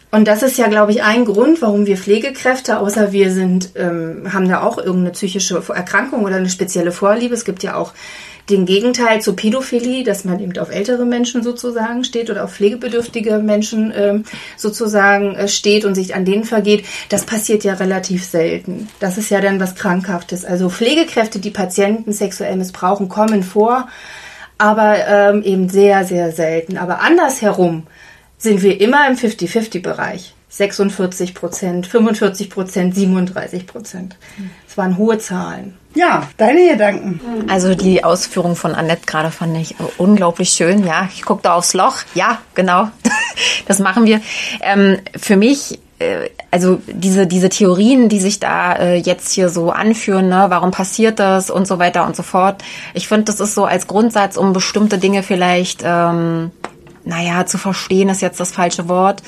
Und das ist ja, glaube ich, ein Grund, warum wir Pflegekräfte, außer wir sind, ähm, haben da auch irgendeine psychische Erkrankung oder eine spezielle Vorliebe. Es gibt ja auch den Gegenteil zur Pädophilie, dass man eben auf ältere Menschen sozusagen steht oder auf pflegebedürftige Menschen ähm, sozusagen äh, steht und sich an denen vergeht. Das passiert ja relativ selten. Das ist ja dann was Krankhaftes. Also Pflegekräfte, die Patienten sexuell missbrauchen, kommen vor, aber ähm, eben sehr, sehr selten. Aber andersherum sind wir immer im fünfzig fünfzig Bereich. sechsundvierzig Prozent, fünfundvierzig Prozent, siebenunddreißig Prozent. Das waren hohe Zahlen. Ja, deine Gedanken. Also die Ausführung von Annette gerade fand ich unglaublich schön. Ja, ich gucke da aufs Loch. Ja, genau. Das machen wir. Ähm, für mich, äh, also diese diese Theorien, die sich da äh, jetzt hier so anführen, ne, warum passiert das und so weiter und so fort. Ich finde, das ist so als Grundsatz, um bestimmte Dinge vielleicht ähm, naja, zu verstehen ist jetzt das falsche Wort.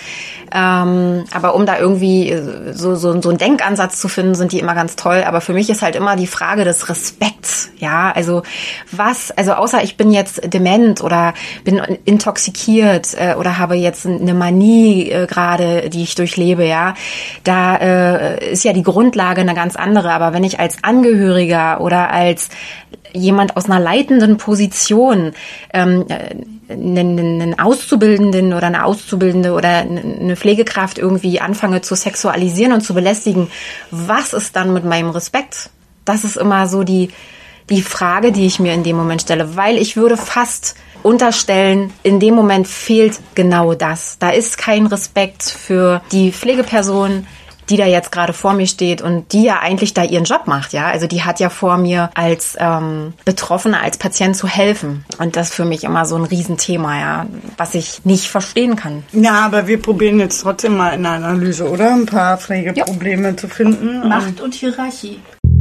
Ähm, aber um da irgendwie so, so, so einen Denkansatz zu finden, sind die immer ganz toll. Aber für mich ist halt immer die Frage des Respekts. Ja, also was, also außer ich bin jetzt dement oder bin intoxikiert äh, oder habe jetzt eine Manie äh, gerade, die ich durchlebe, ja, da äh, ist ja die Grundlage eine ganz andere. Aber wenn ich als Angehöriger oder als jemand aus einer leitenden Position ähm, einen, einen Auszubildenden oder eine Auszubildende oder eine Pflegekraft irgendwie anfange zu sexualisieren und zu belästigen, was ist dann mit meinem Respekt? Das ist immer so die, die Frage, die ich mir in dem Moment stelle, weil ich würde fast unterstellen, in dem Moment fehlt genau das. Da ist kein Respekt für die Pflegeperson, die da jetzt gerade vor mir steht und die ja eigentlich da ihren Job macht, ja. Also die hat ja vor mir als ähm, Betroffene, als Patient zu helfen. Und das ist für mich immer so ein Riesenthema, ja, was ich nicht verstehen kann. Ja, aber wir probieren jetzt trotzdem mal in der Analyse, oder? Ein paar Pflegeprobleme ja. zu finden. Macht und Hierarchie.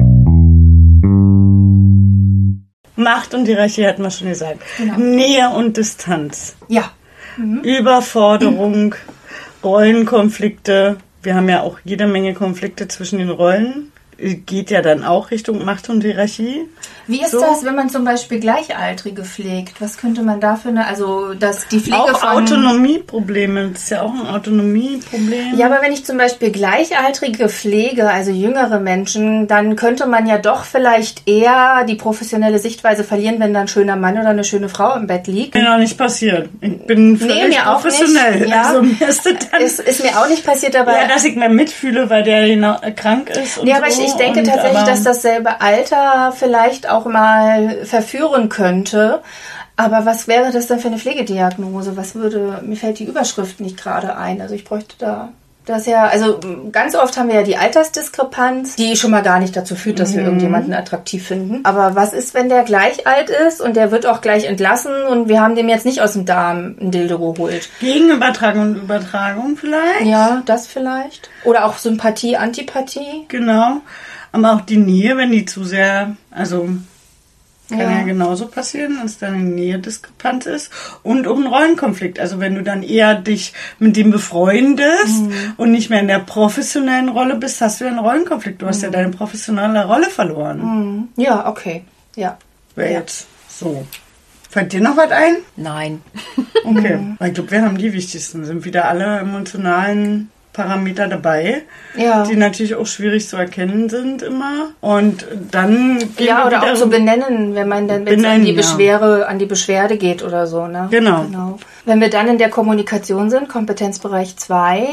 Macht und Hierarchie hatten wir schon gesagt. Genau. Nähe und Distanz. Ja. Mhm. Überforderung, mhm. Rollenkonflikte. Wir haben ja auch jede Menge Konflikte zwischen den Rollen. Geht ja dann auch Richtung Macht und Hierarchie. Wie ist so. das, wenn man zum Beispiel Gleichaltrige pflegt? Was könnte man dafür, eine, also dass die Pflege auch von... Autonomieprobleme, das ist ja auch ein Autonomieproblem. Ja, aber wenn ich zum Beispiel Gleichaltrige pflege, also jüngere Menschen, dann könnte man ja doch vielleicht eher die professionelle Sichtweise verlieren, wenn da ein schöner Mann oder eine schöne Frau im Bett liegt. Mir noch nicht passiert. Ich bin völlig nee, mir professionell. Auch nicht. Ja. Also mir ist, das dann ist, ist mir auch nicht passiert, aber... Ja, dass ich mehr mitfühle, weil der krank ist und ja, so. aber ich, ich denke und, tatsächlich, dass dasselbe Alter vielleicht auch mal verführen könnte. Aber was wäre das denn für eine Pflegediagnose? Was würde, mir fällt die Überschrift nicht gerade ein. Also ich bräuchte da, das ja, also ganz oft haben wir ja die Altersdiskrepanz, die schon mal gar nicht dazu führt, dass mhm. wir irgendjemanden attraktiv finden. Aber was ist, wenn der gleich alt ist und der wird auch gleich entlassen und wir haben dem jetzt nicht aus dem Darm ein Dildo geholt? Gegenübertragung und Übertragung vielleicht? Ja, das vielleicht. Oder auch Sympathie, Antipathie. Genau. Aber auch die Nähe, wenn die zu sehr, also kann ja, ja genauso passieren, dass deine Nähe diskrepant ist. Und auch ein Rollenkonflikt. Also wenn du dann eher dich mit dem befreundest mhm. und nicht mehr in der professionellen Rolle bist, hast du ja einen Rollenkonflikt. Du hast mhm. ja deine professionelle Rolle verloren. Mhm. Ja, okay. Ja. Wäre ja. jetzt so. Fällt dir noch was ein? Nein. Okay. Weil ich glaube, wir haben die wichtigsten. Sind wieder alle emotionalen Parameter dabei, ja. die natürlich auch schwierig zu erkennen sind immer. Und dann gehen ja, wir oder auch zu benennen, wenn man dann wenn es an die Beschwerde, ja. an die Beschwerde geht oder so, ne? Genau. genau. Wenn wir dann in der Kommunikation sind, Kompetenzbereich zwei,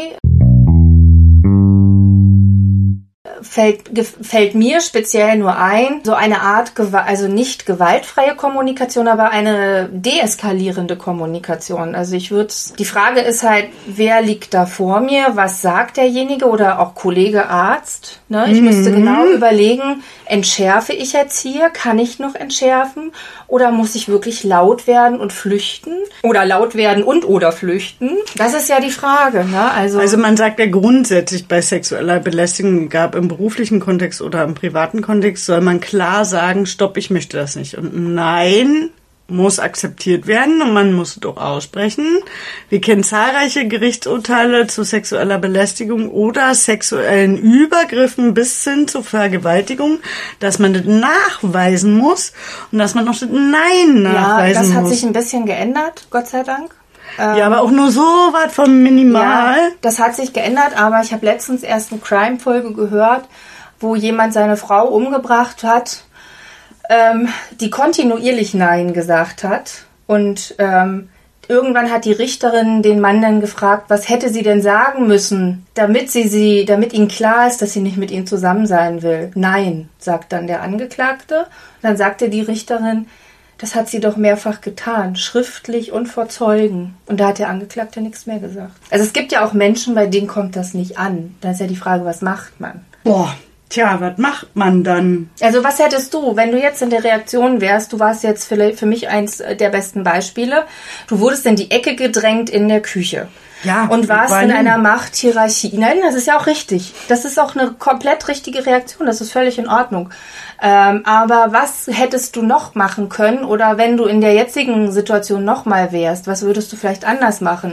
Fällt, fällt mir speziell nur ein, so eine Art, also nicht gewaltfreie Kommunikation, aber eine deeskalierende Kommunikation. Also ich würde, die Frage ist halt, wer liegt da vor mir, was sagt derjenige oder auch Kollege Arzt? Ne? Ich mhm. müsste genau überlegen, entschärfe ich jetzt hier, kann ich noch entschärfen oder muss ich wirklich laut werden und flüchten? Oder laut werden und oder flüchten? Das ist ja die Frage. Ne? Also, also man sagt ja grundsätzlich bei sexueller Belästigung, gab im beruflichen Kontext oder im privaten Kontext, soll man klar sagen, stopp, ich möchte das nicht. Und nein, muss akzeptiert werden und man muss es doch aussprechen. Wir kennen zahlreiche Gerichtsurteile zu sexueller Belästigung oder sexuellen Übergriffen bis hin zu Vergewaltigung, dass man das nachweisen muss und dass man auch das Nein nachweisen muss. Ja, das hat muss. sich ein bisschen geändert, Gott sei Dank. Ähm, ja, aber auch nur so was von minimal. Ja, das hat sich geändert, aber ich habe letztens erst eine Crime-Folge gehört, wo jemand seine Frau umgebracht hat, ähm, die kontinuierlich Nein gesagt hat. Und ähm, irgendwann hat die Richterin den Mann dann gefragt, was hätte sie denn sagen müssen, damit sie sie, damit ihnen klar ist, dass sie nicht mit ihm zusammen sein will. Nein, sagt dann der Angeklagte. Und dann sagte die Richterin, das hat sie doch mehrfach getan, schriftlich und vor Zeugen. Und da hat der Angeklagte nichts mehr gesagt. Also es gibt ja auch Menschen, bei denen kommt das nicht an. Da ist ja die Frage, was macht man? Boah. Tja, was macht man dann? Also was hättest du, wenn du jetzt in der Reaktion wärst, du warst jetzt für, für mich eins der besten Beispiele, du wurdest in die Ecke gedrängt in der Küche. Ja, und warst in einer Machthierarchie. Nein, das ist ja auch richtig. Das ist auch eine komplett richtige Reaktion. Das ist völlig in Ordnung. Ähm, aber was hättest du noch machen können? Oder wenn du in der jetzigen Situation nochmal wärst, was würdest du vielleicht anders machen?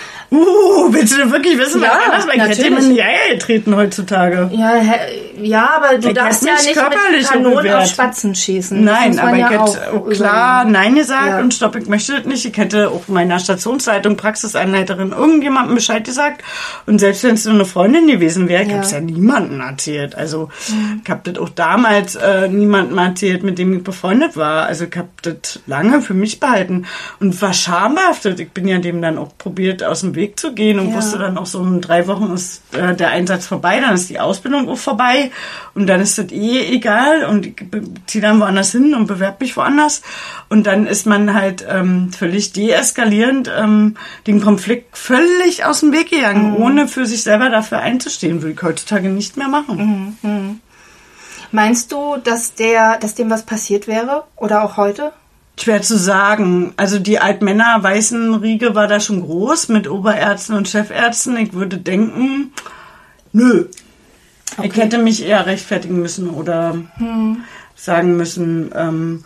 Uh, willst du wirklich wissen, was ja, anders? Man hätte ihm in die Eier getreten heutzutage. Ja, ja, aber du ich darfst ja nicht mit Kanonen auf Spatzen schießen. Nein, aber ja ich hätte auch klar Nein gesagt ja. und stopp, ich möchte das nicht. Ich hätte auch meiner Stationsleitung, Praxiseinleiterin, irgendjemandem Bescheid gesagt. Und selbst wenn es nur eine Freundin gewesen wäre, ich ja. habe es ja niemandem erzählt. Also mhm. ich habe das auch damals äh, niemandem erzählt, mit dem ich befreundet war. Also ich habe das lange für mich behalten und war schambehaftet. Ich bin ja dem dann auch probiert, aus dem Weg zu gehen und ja. wusste dann auch so, in drei Wochen ist äh, der Einsatz vorbei, dann ist die Ausbildung auch vorbei und dann ist das eh egal und ich ziehe dann woanders hin und bewerbe mich woanders und dann ist man halt ähm, völlig deeskalierend ähm, den Konflikt völlig aus dem Weg gegangen, mhm. ohne für sich selber dafür einzustehen, würde ich heutzutage nicht mehr machen. Mhm. Mhm. Meinst du, dass der, dass dem was passiert wäre oder auch heute? Schwer zu sagen. Also die Altmänner-Weißen-Riege war da schon groß mit Oberärzten und Chefärzten. Ich würde denken, nö. Okay. Ich hätte mich eher rechtfertigen müssen oder hm. sagen müssen, ähm,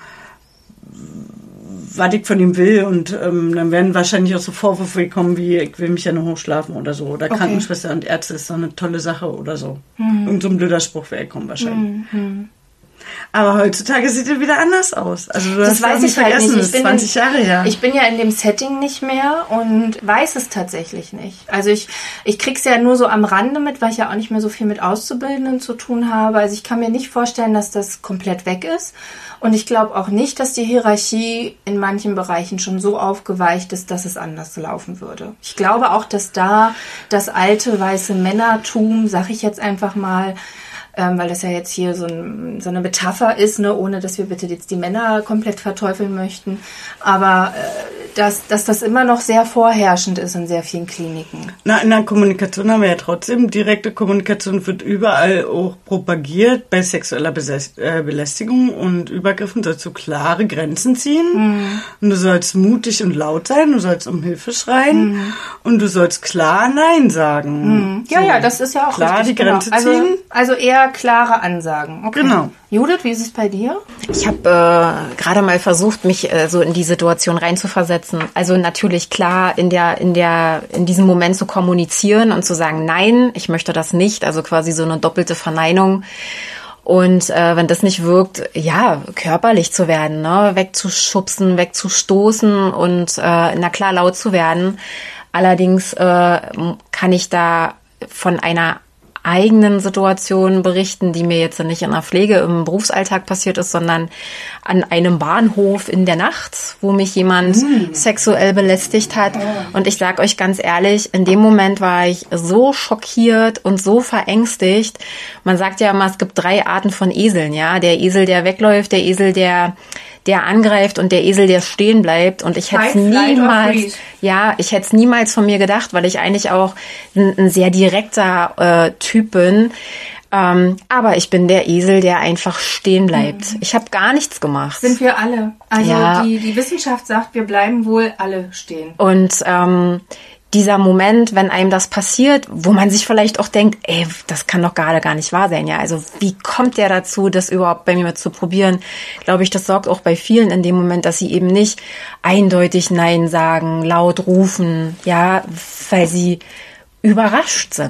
was ich von ihm will. Und ähm, dann werden wahrscheinlich auch so Vorwürfe gekommen wie, ich will mich ja nur hochschlafen oder so. Oder okay. Krankenschwester und Ärzte ist so eine tolle Sache oder so. Hm. Irgend so ein blöder Spruch wäre gekommen wahrscheinlich. Hm. Hm. Aber heutzutage sieht es wieder anders aus. Also du das hast weiß nicht ich halt vergessen, nicht. Ich das ist zwanzig Jahre her. Ich bin ja in dem Setting nicht mehr und weiß es tatsächlich nicht. Also ich, ich krieg's ja nur so am Rande mit, weil ich ja auch nicht mehr so viel mit Auszubildenden zu tun habe. Also ich kann mir nicht vorstellen, dass das komplett weg ist. Und ich glaube auch nicht, dass die Hierarchie in manchen Bereichen schon so aufgeweicht ist, dass es anders laufen würde. Ich glaube auch, dass da das alte weiße Männertum, sag ich jetzt einfach mal, Ähm, weil das ja jetzt hier so, ein, so eine Metapher ist, ne, ohne dass wir bitte jetzt die Männer komplett verteufeln möchten, aber äh, dass, dass das immer noch sehr vorherrschend ist in sehr vielen Kliniken. Na, in der Kommunikation haben wir ja trotzdem, direkte Kommunikation wird überall auch propagiert, bei sexueller Beses- äh, Belästigung und Übergriffen sollst du klare Grenzen ziehen mhm. und du sollst mutig und laut sein, du sollst um Hilfe schreien mhm. und du sollst klar Nein sagen. Mhm. Ja, so. Ja, das ist ja auch klar richtig, die Grenze genau. ziehen. Also, also eher klare Ansagen. Okay. Genau. Judith, wie ist es bei dir? Ich habe äh, gerade mal versucht, mich äh, so in die Situation reinzuversetzen. Also natürlich klar, in der in der in diesem Moment zu kommunizieren und zu sagen, nein, ich möchte das nicht. Also quasi so eine doppelte Verneinung. Und äh, wenn das nicht wirkt, ja, körperlich zu werden, ne, wegzuschubsen, wegzustoßen und äh, na klar laut zu werden. Allerdings äh, kann ich da von einer eigenen Situationen berichten, die mir jetzt nicht in der Pflege im Berufsalltag passiert ist, sondern an einem Bahnhof in der Nacht, wo mich jemand mm. sexuell belästigt hat. Oh. Und ich sage euch ganz ehrlich, in dem Moment war ich so schockiert und so verängstigt. Man sagt ja immer, es gibt drei Arten von Eseln, ja. Der Esel, der wegläuft, der Esel, der der angreift und der Esel, der stehen bleibt. Und ich hätte es niemals, ja, ich hätte es niemals von mir gedacht, weil ich eigentlich auch ein, ein sehr direkter äh, Typ bin. Ähm, aber ich bin der Esel, der einfach stehen bleibt. Mhm. Ich habe gar nichts gemacht. Sind wir alle. Also ja. die, die Wissenschaft sagt, wir bleiben wohl alle stehen. Und ähm, dieser Moment, wenn einem das passiert, wo man sich vielleicht auch denkt, ey, das kann doch gerade gar nicht wahr sein, ja. Also wie kommt der dazu, das überhaupt bei mir mal zu probieren? Glaube ich, das sorgt auch bei vielen in dem Moment, dass sie eben nicht eindeutig Nein sagen, laut rufen, ja, weil sie überrascht sind.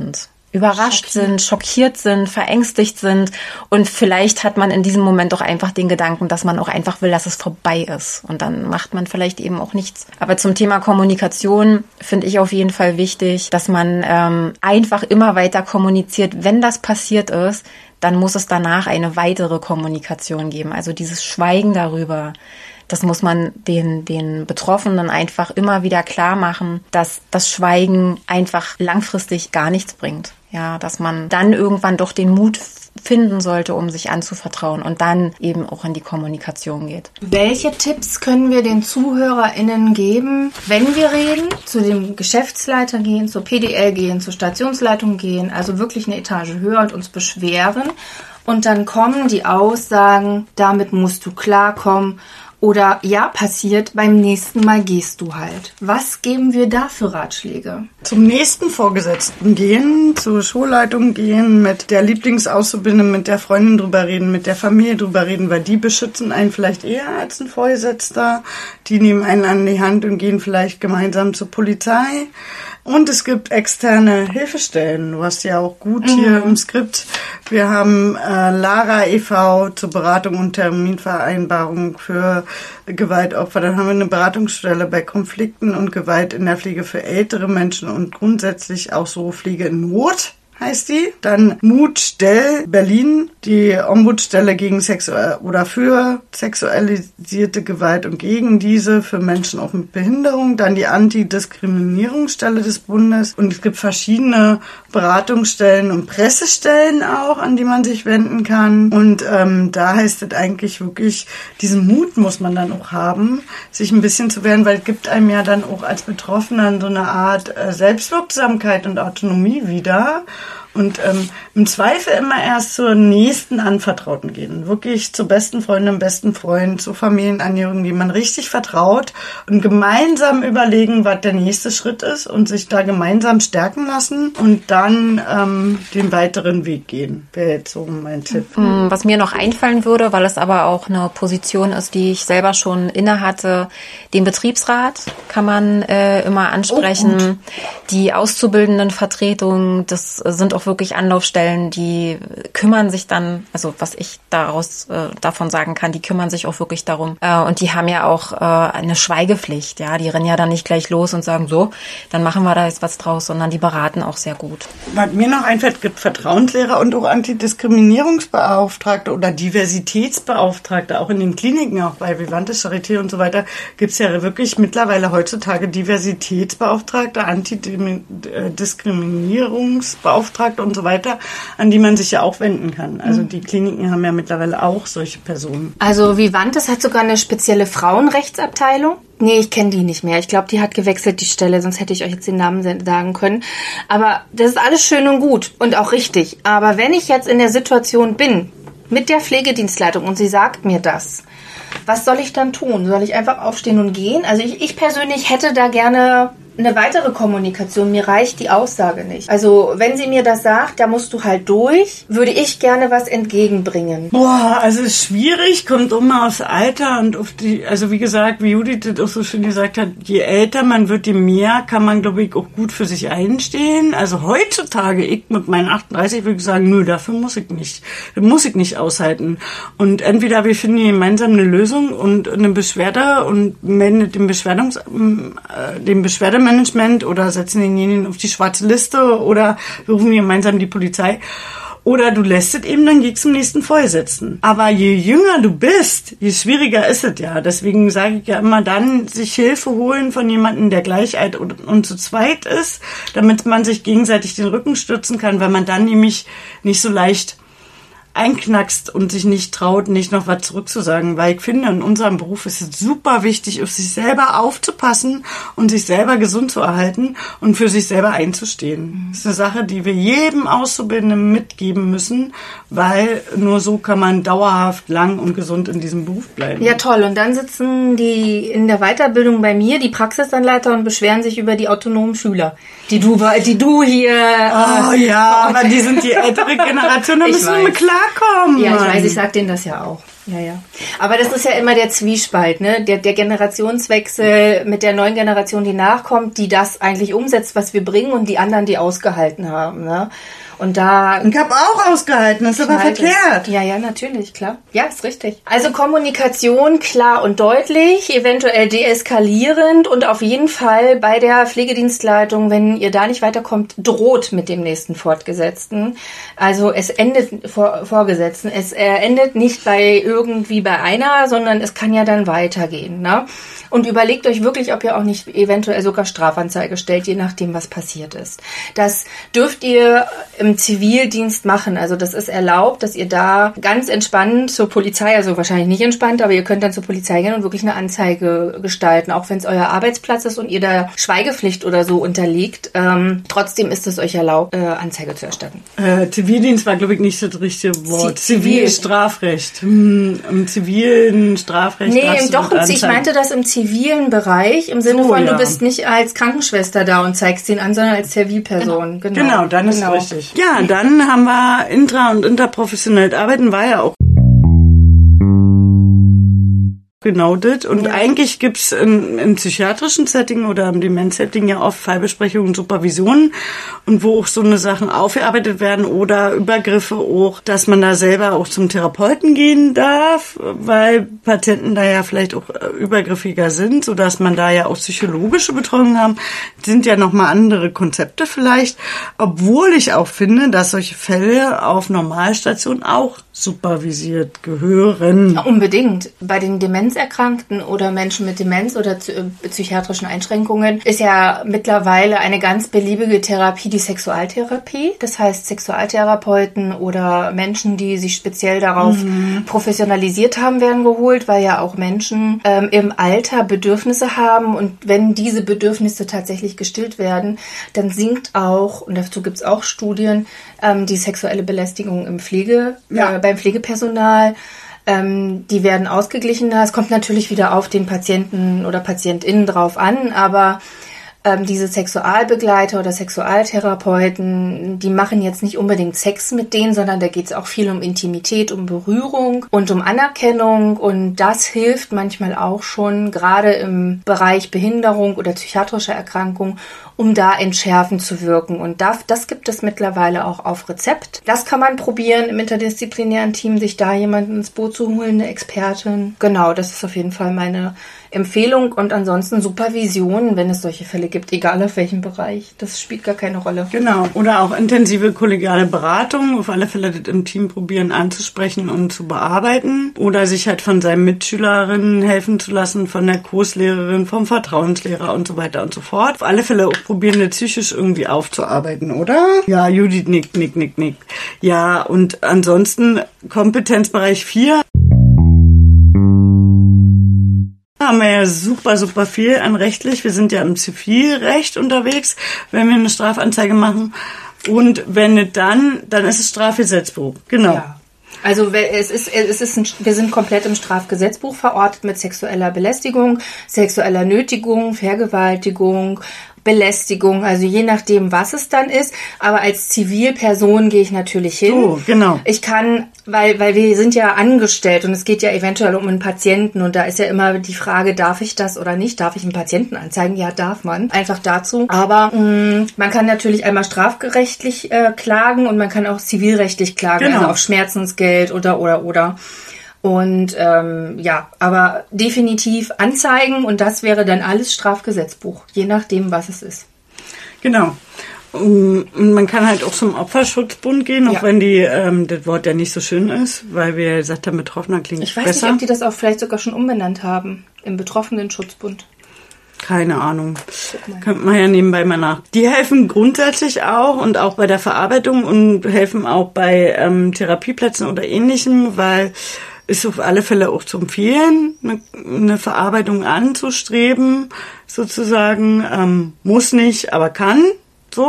überrascht schockiert. sind, schockiert sind, verängstigt sind. Und vielleicht hat man in diesem Moment auch einfach den Gedanken, dass man auch einfach will, dass es vorbei ist. Und dann macht man vielleicht eben auch nichts. Aber zum Thema Kommunikation finde ich auf jeden Fall wichtig, dass man ähm, einfach immer weiter kommuniziert. Wenn das passiert ist, dann muss es danach eine weitere Kommunikation geben. Also dieses Schweigen darüber. Das muss man den, den Betroffenen einfach immer wieder klar machen, dass das Schweigen einfach langfristig gar nichts bringt. Ja, dass man dann irgendwann doch den Mut finden sollte, um sich anzuvertrauen und dann eben auch in die Kommunikation geht. Welche Tipps können wir den ZuhörerInnen geben, wenn wir reden, zu dem Geschäftsleiter gehen, zur P D L gehen, zur Stationsleitung gehen, also wirklich eine Etage höher und uns beschweren und dann kommen die Aussagen, damit musst du klarkommen. Oder ja, passiert, beim nächsten Mal gehst du halt. Was geben wir da für Ratschläge? Zum nächsten Vorgesetzten gehen, zur Schulleitung gehen, mit der Lieblingsauszubildenden, mit der Freundin drüber reden, mit der Familie drüber reden, weil die beschützen einen vielleicht eher als ein Vorgesetzter. Die nehmen einen an die Hand und gehen vielleicht gemeinsam zur Polizei. Und es gibt externe Hilfestellen. Du hast ja auch gut mhm. hier im Skript. Wir haben äh, Lara e V zur Beratung und Terminvereinbarung für Gewaltopfer. Dann haben wir eine Beratungsstelle bei Konflikten und Gewalt in der Pflege für ältere Menschen und grundsätzlich auch so Pflege in Not. Heißt die. Dann Mutstell Berlin, die Ombudsstelle gegen sexuell oder für sexualisierte Gewalt und gegen diese für Menschen auch mit Behinderung. Dann die Antidiskriminierungsstelle des Bundes. Und es gibt verschiedene Beratungsstellen und Pressestellen auch, an die man sich wenden kann. Und ähm, da heißt es eigentlich wirklich, diesen Mut muss man dann auch haben, sich ein bisschen zu wehren, weil es gibt einem ja dann auch als Betroffener so eine Art äh, Selbstwirksamkeit und Autonomie wieder. Und ähm, im Zweifel immer erst zur nächsten Anvertrauten gehen. Wirklich zur besten Freundin, besten Freund, zu Familienangehörigen, die man richtig vertraut und gemeinsam überlegen, was der nächste Schritt ist und sich da gemeinsam stärken lassen und dann ähm, den weiteren Weg gehen. Wäre jetzt so mein Tipp. Was mir noch einfallen würde, weil es aber auch eine Position ist, die ich selber schon inne hatte, den Betriebsrat kann man äh, immer ansprechen. Oh, die Auszubildendenvertretung, das sind auch wirklich Anlaufstellen, die kümmern sich dann, also was ich daraus äh, davon sagen kann, die kümmern sich auch wirklich darum. Äh, und die haben ja auch äh, eine Schweigepflicht, ja, die rennen ja dann nicht gleich los und sagen, so, dann machen wir da jetzt was draus, sondern die beraten auch sehr gut. Was mir noch einfällt, gibt Vertrauenslehrer und auch Antidiskriminierungsbeauftragte oder Diversitätsbeauftragte, auch in den Kliniken, auch bei Vivantes, Charité und so weiter, gibt es ja wirklich mittlerweile heutzutage Diversitätsbeauftragte, Antidiskriminierungsbeauftragte und so weiter, an die man sich ja auch wenden kann. Also die Kliniken haben ja mittlerweile auch solche Personen. Also Vivantes hat sogar eine spezielle Frauenrechtsabteilung. Nee, ich kenne die nicht mehr. Ich glaube, die hat gewechselt, die Stelle, sonst hätte ich euch jetzt den Namen sagen können. Aber das ist alles schön und gut und auch richtig. Aber wenn ich jetzt in der Situation bin, mit der Pflegedienstleitung und sie sagt mir das, was soll ich dann tun? Soll ich einfach aufstehen und gehen? Also ich, ich persönlich hätte da gerne eine weitere Kommunikation. Mir reicht die Aussage nicht. Also wenn sie mir das sagt, da musst du halt durch, würde ich gerne was entgegenbringen. Boah, also ist schwierig, kommt immer aufs Alter und auf die, also wie gesagt, wie Judith das auch so schön gesagt hat, je älter man wird, je mehr kann man, glaube ich, auch gut für sich einstehen. Also heutzutage, ich mit meinen achtunddreißig würde ich sagen, nö, dafür muss ich nicht. Das muss ich nicht aushalten. Und entweder wir finden gemeinsam eine Lösung und eine Beschwerde und melden den Beschwerdungs, äh, den Beschwerdemanagement oder setzen denjenigen auf die schwarze Liste oder wir rufen gemeinsam die Polizei. Oder du lässt es eben, dann gehst du zum nächsten Vorgesetzten. Aber je jünger du bist, je schwieriger ist es ja. Deswegen sage ich ja immer dann, sich Hilfe holen von jemandem, der gleich alt und, und zu zweit ist, damit man sich gegenseitig den Rücken stützen kann, weil man dann nämlich nicht so leicht einknackst und sich nicht traut, nicht noch was zurückzusagen. Weil ich finde, in unserem Beruf ist es super wichtig, auf sich selber aufzupassen und sich selber gesund zu erhalten und für sich selber einzustehen. Das ist eine Sache, die wir jedem Auszubildenden mitgeben müssen, weil nur so kann man dauerhaft lang und gesund in diesem Beruf bleiben. Ja, toll. Und dann sitzen die in der Weiterbildung bei mir, die Praxisanleiter, und beschweren sich über die autonomen Schüler, die du, die du hier... Oh ja, aber die sind die ältere Generation, da müssen wir mit klarkommen. Ja, ich weiß, ich sag denen das ja auch. Ja, ja. Aber das ist ja immer der Zwiespalt, ne? Der, der Generationswechsel mit der neuen Generation, die nachkommt, die das eigentlich umsetzt, was wir bringen, und die anderen, die ausgehalten haben, ne? Und da... Ich habe auch ausgehalten, das ist aber verkehrt. Ja, ja, natürlich, klar. Ja, ist richtig. Also Kommunikation klar und deutlich, eventuell deeskalierend und auf jeden Fall bei der Pflegedienstleitung, wenn ihr da nicht weiterkommt, droht mit dem nächsten Fortgesetzten. Also es endet vor, Vorgesetzten. Es äh, endet nicht bei irgendwie bei einer, sondern es kann ja dann weitergehen, ne? Und überlegt euch wirklich, ob ihr auch nicht eventuell sogar Strafanzeige stellt, je nachdem, was passiert ist. Das dürft ihr im Zivildienst machen. Also das ist erlaubt, dass ihr da ganz entspannt zur Polizei, also wahrscheinlich nicht entspannt, aber ihr könnt dann zur Polizei gehen und wirklich eine Anzeige gestalten, auch wenn es euer Arbeitsplatz ist und ihr der Schweigepflicht oder so unterliegt. Ähm, trotzdem ist es euch erlaubt, äh, Anzeige zu erstatten. Äh, Zivildienst war, glaube ich, nicht das richtige Wort. Zivil. Zivilstrafrecht. Hm, im zivilen Strafrecht. Nee, doch, ich meinte das im zivilen Bereich, im Sinne so, von, ja. Du bist nicht als Krankenschwester da und zeigst ihn an, sondern als Zivilperson. Genau, genau dann ist genau. richtig. Ja, dann haben wir intra- und interprofessionell arbeiten, war ja auch genau das. Und ja. Eigentlich gibt's in, im psychiatrischen Setting oder im Demenz-Setting ja oft Fallbesprechungen und Supervisionen und wo auch so eine Sachen aufgearbeitet werden oder Übergriffe auch, dass man da selber auch zum Therapeuten gehen darf, weil Patienten da ja vielleicht auch übergriffiger sind, sodass man da ja auch psychologische Betreuung haben, sind ja nochmal andere Konzepte vielleicht, obwohl ich auch finde, dass solche Fälle auf Normalstationen auch supervisiert gehören. Ja, unbedingt. Bei den Demenzerkrankten oder Menschen mit Demenz oder psychiatrischen Einschränkungen ist ja mittlerweile eine ganz beliebige Therapie die Sexualtherapie. Das heißt, Sexualtherapeuten oder Menschen, die sich speziell darauf mhm. professionalisiert haben, werden geholt, weil ja auch Menschen ähm, im Alter Bedürfnisse haben, und wenn diese Bedürfnisse tatsächlich gestillt werden, dann sinkt auch, und dazu gibt es auch Studien, ähm, die sexuelle Belästigung im Pflege, ja. äh, beim Pflegepersonal. Ähm, die werden ausgeglichener. Es kommt natürlich wieder auf den Patienten oder PatientInnen drauf an, aber ähm, diese Sexualbegleiter oder Sexualtherapeuten, die machen jetzt nicht unbedingt Sex mit denen, sondern da geht es auch viel um Intimität, um Berührung und um Anerkennung, und das hilft manchmal auch schon, gerade im Bereich Behinderung oder psychiatrischer Erkrankung, um da entschärfend zu wirken. Und das, das gibt es mittlerweile auch auf Rezept. Das kann man probieren im interdisziplinären Team, sich da jemanden ins Boot zu holen, eine Expertin. Genau, das ist auf jeden Fall meine Empfehlung. Und ansonsten Supervision, wenn es solche Fälle gibt, egal auf welchem Bereich. Das spielt gar keine Rolle. Genau. Oder auch intensive kollegiale Beratung. Auf alle Fälle das im Team probieren anzusprechen und zu bearbeiten. Oder sich halt von seinen Mitschülerinnen helfen zu lassen, von der Kurslehrerin, vom Vertrauenslehrer und so weiter und so fort. Auf alle Fälle auch probieren, das psychisch irgendwie aufzuarbeiten, oder? Ja, Judith nickt, nickt, nickt, nickt. Ja, und ansonsten Kompetenzbereich vier. Haben wir ja super, super viel an rechtlich. Wir sind ja im Zivilrecht unterwegs, wenn wir eine Strafanzeige machen. Und wenn nicht dann, dann ist es Strafgesetzbuch. Genau. Ja. Also es ist, es ist ein, wir sind komplett im Strafgesetzbuch verortet mit sexueller Belästigung, sexueller Nötigung, Vergewaltigung, Belästigung, also je nachdem, was es dann ist. Aber als Zivilperson gehe ich natürlich hin. Oh, genau. Ich kann, weil, weil wir sind ja angestellt und es geht ja eventuell um einen Patienten, und da ist ja immer die Frage, darf ich das oder nicht? Darf ich einen Patienten anzeigen? Ja, darf man. Einfach dazu. Aber mh, man kann natürlich einmal strafrechtlich äh, klagen und man kann auch zivilrechtlich klagen, genau. Also auf Schmerzensgeld oder, oder, oder. Und ähm, ja, aber definitiv anzeigen, und das wäre dann alles Strafgesetzbuch, je nachdem, was es ist. Genau. Und man kann halt auch zum Opferschutzbund gehen, auch ja. wenn die ähm, das Wort ja nicht so schön ist, weil wir gesagt haben, Betroffener klingt besser. Ich weiß nicht, ob die das auch vielleicht sogar schon umbenannt haben, im Betroffenenschutzbund. Keine Ahnung. Könnte man ja nebenbei mal nach. Die helfen grundsätzlich auch und auch bei der Verarbeitung und helfen auch bei ähm, Therapieplätzen oder Ähnlichem, weil ist auf alle Fälle auch zu empfehlen, eine, eine Verarbeitung anzustreben, sozusagen. Ähm, muss nicht, aber kann. So,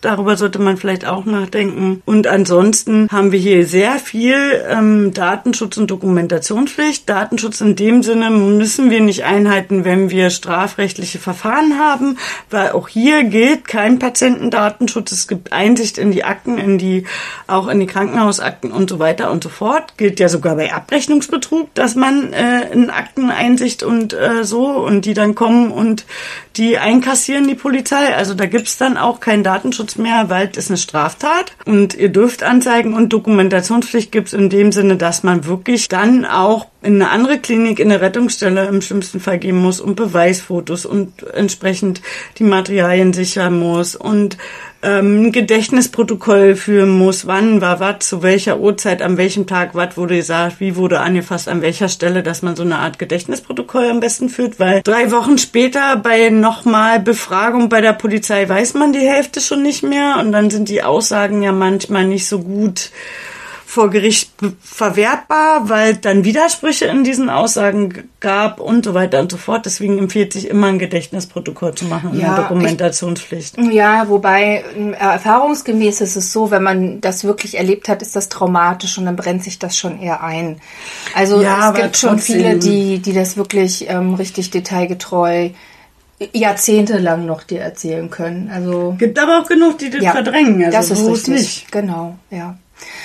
Darüber sollte man vielleicht auch nachdenken. Und ansonsten haben wir hier sehr viel ähm, Datenschutz und Dokumentationspflicht. Datenschutz in dem Sinne müssen wir nicht einhalten, wenn wir strafrechtliche Verfahren haben, weil auch hier gilt kein Patientendatenschutz. Es gibt Einsicht in die Akten, in die, auch in die Krankenhausakten und so weiter und so fort. Gilt ja sogar bei Abrechnungsbetrug, dass man äh, in Akten Einsicht und äh, so und die dann kommen und die einkassieren, die Polizei. Also da gibt's dann auch keinen Datenschutz mehr, weil es ist eine Straftat und ihr dürft anzeigen und Dokumentationspflicht gibt's in dem Sinne, dass man wirklich dann auch in eine andere Klinik, in eine Rettungsstelle im schlimmsten Fall gehen muss und Beweisfotos und entsprechend die Materialien sichern muss und ähm, ein Gedächtnisprotokoll führen muss, wann war was, zu welcher Uhrzeit, an welchem Tag was wurde gesagt, wie wurde angefasst, an welcher Stelle, dass man so eine Art Gedächtnisprotokoll am besten führt, weil drei Wochen später bei nochmal Befragung bei der Polizei weiß man die Hälfte schon nicht mehr und dann sind die Aussagen ja manchmal nicht so gut vor Gericht verwertbar, weil dann Widersprüche in diesen Aussagen gab und so weiter und so fort. Deswegen empfiehlt sich immer ein Gedächtnisprotokoll zu machen in ja, der Dokumentationspflicht. Ich, ja, wobei äh, erfahrungsgemäß ist es so, wenn man das wirklich erlebt hat, ist das traumatisch und dann brennt sich das schon eher ein. Also ja, es gibt schon viele, die, die das wirklich ähm, richtig detailgetreu jahrzehntelang noch dir erzählen können. Also gibt aber auch genug, die das ja, verdrängen. Also das ist richtig. Nicht. Genau, ja.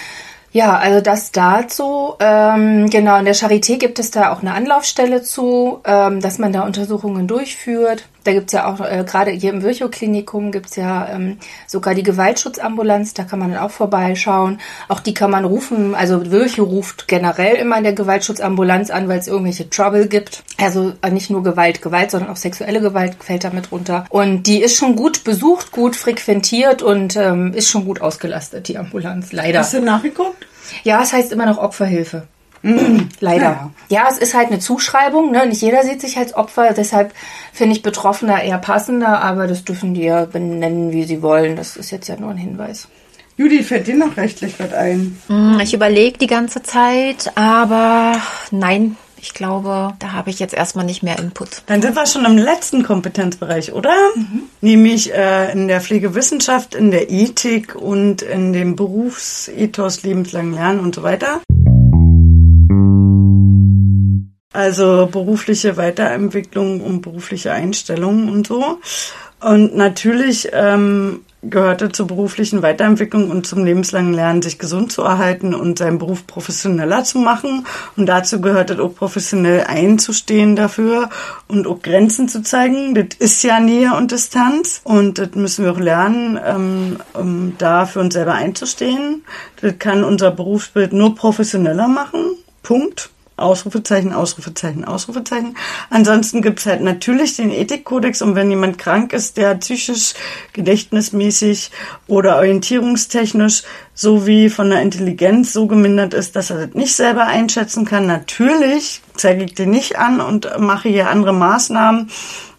Ja, also das dazu. Ähm, genau, in der Charité gibt es da auch eine Anlaufstelle zu, ähm, dass man da Untersuchungen durchführt. Da gibt's ja auch, äh, gerade hier im Virchow-Klinikum gibt's ja ähm, sogar die Gewaltschutzambulanz, da kann man dann auch vorbeischauen. Auch die kann man rufen, also Virchow ruft generell immer in der Gewaltschutzambulanz an, weil es irgendwelche Trouble gibt. Also äh, nicht nur Gewalt, Gewalt, sondern auch sexuelle Gewalt fällt da mit runter. Und die ist schon gut besucht, gut frequentiert und ähm, ist schon gut ausgelastet, die Ambulanz, leider. Hast du nachgeguckt? Ja, es heißt immer noch Opferhilfe. Mm, leider. Ja. ja, es ist halt eine Zuschreibung, ne? Nicht jeder sieht sich als Opfer, deshalb finde ich Betroffener eher passender, aber das dürfen die ja benennen, wie sie wollen. Das ist jetzt ja nur ein Hinweis. Judy, fällt dir noch rechtlich was ein? Ich überlege die ganze Zeit, aber nein, ich glaube, da habe ich jetzt erstmal nicht mehr Input. Dann sind wir schon im letzten Kompetenzbereich, oder? Mhm. Nämlich äh, in der Pflegewissenschaft, in der Ethik und in dem Berufsethos, lebenslang Lernen und so weiter. Also berufliche Weiterentwicklung und berufliche Einstellung und so. Und natürlich ähm, gehörte zur beruflichen Weiterentwicklung und zum lebenslangen Lernen, sich gesund zu erhalten und seinen Beruf professioneller zu machen. Und dazu gehört es auch professionell einzustehen dafür und auch Grenzen zu zeigen. Das ist ja Nähe und Distanz. Und das müssen wir auch lernen, ähm, um da für uns selber einzustehen. Das kann unser Berufsbild nur professioneller machen. Punkt. Ausrufezeichen, Ausrufezeichen, Ausrufezeichen. Ansonsten gibt's halt natürlich den Ethikkodex und wenn jemand krank ist, der psychisch, gedächtnismäßig oder orientierungstechnisch sowie von der Intelligenz so gemindert ist, dass er das nicht selber einschätzen kann, natürlich zeige ich den nicht an und mache hier andere Maßnahmen,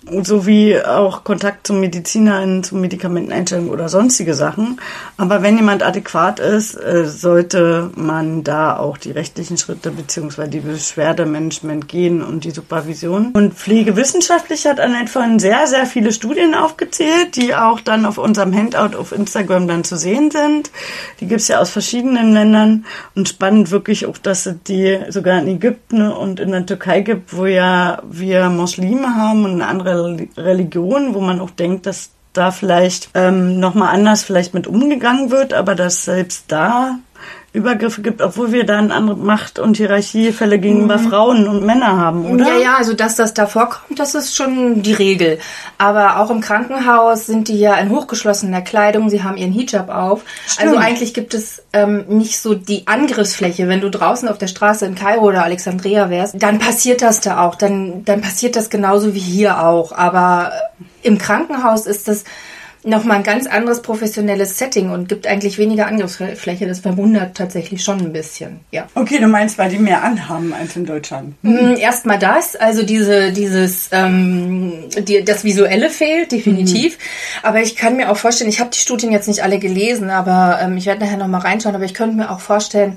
sowie auch Kontakt zum Mediziner, zum Medikamenteneinstellung oder sonstige Sachen. Aber wenn jemand adäquat ist, sollte man da auch die rechtlichen Schritte bzw. die Beschwerdemanagement gehen und die Supervision. Und pflegewissenschaftlich hat Annette vorhin sehr, sehr viele Studien aufgezählt, die auch dann auf unserem Handout auf Instagram dann zu sehen sind. Die gibt's ja aus verschiedenen Ländern und spannend wirklich auch, dass es die sogar in Ägypten und in der Türkei gibt, wo ja wir Muslime haben und eine andere Religion, wo man auch denkt, dass da vielleicht ähm, nochmal anders vielleicht mit umgegangen wird, aber dass selbst da Übergriffe gibt, obwohl wir da eine andere Macht- und Hierarchiefälle gegenüber mhm. Frauen und Männern haben, oder? Ja, ja, also dass das da vorkommt, das ist schon die Regel. Aber auch im Krankenhaus sind die ja in hochgeschlossener Kleidung, sie haben ihren Hijab auf. Stimmt. Also eigentlich gibt es ähm, nicht so die Angriffsfläche. Wenn du draußen auf der Straße in Kairo oder Alexandria wärst, dann passiert das da auch. Dann, dann passiert das genauso wie hier auch. Aber im Krankenhaus ist das nochmal ein ganz anderes professionelles Setting und gibt eigentlich weniger Angriffsfläche. Das verwundert tatsächlich schon ein bisschen, ja. Okay, du meinst, weil die mehr anhaben als in Deutschland? Mhm. Erstmal das, also diese, dieses, ähm, die, das Visuelle fehlt, definitiv. Mhm. Aber ich kann mir auch vorstellen, ich habe die Studien jetzt nicht alle gelesen, aber ähm, ich werde nachher nochmal reinschauen, aber ich könnte mir auch vorstellen,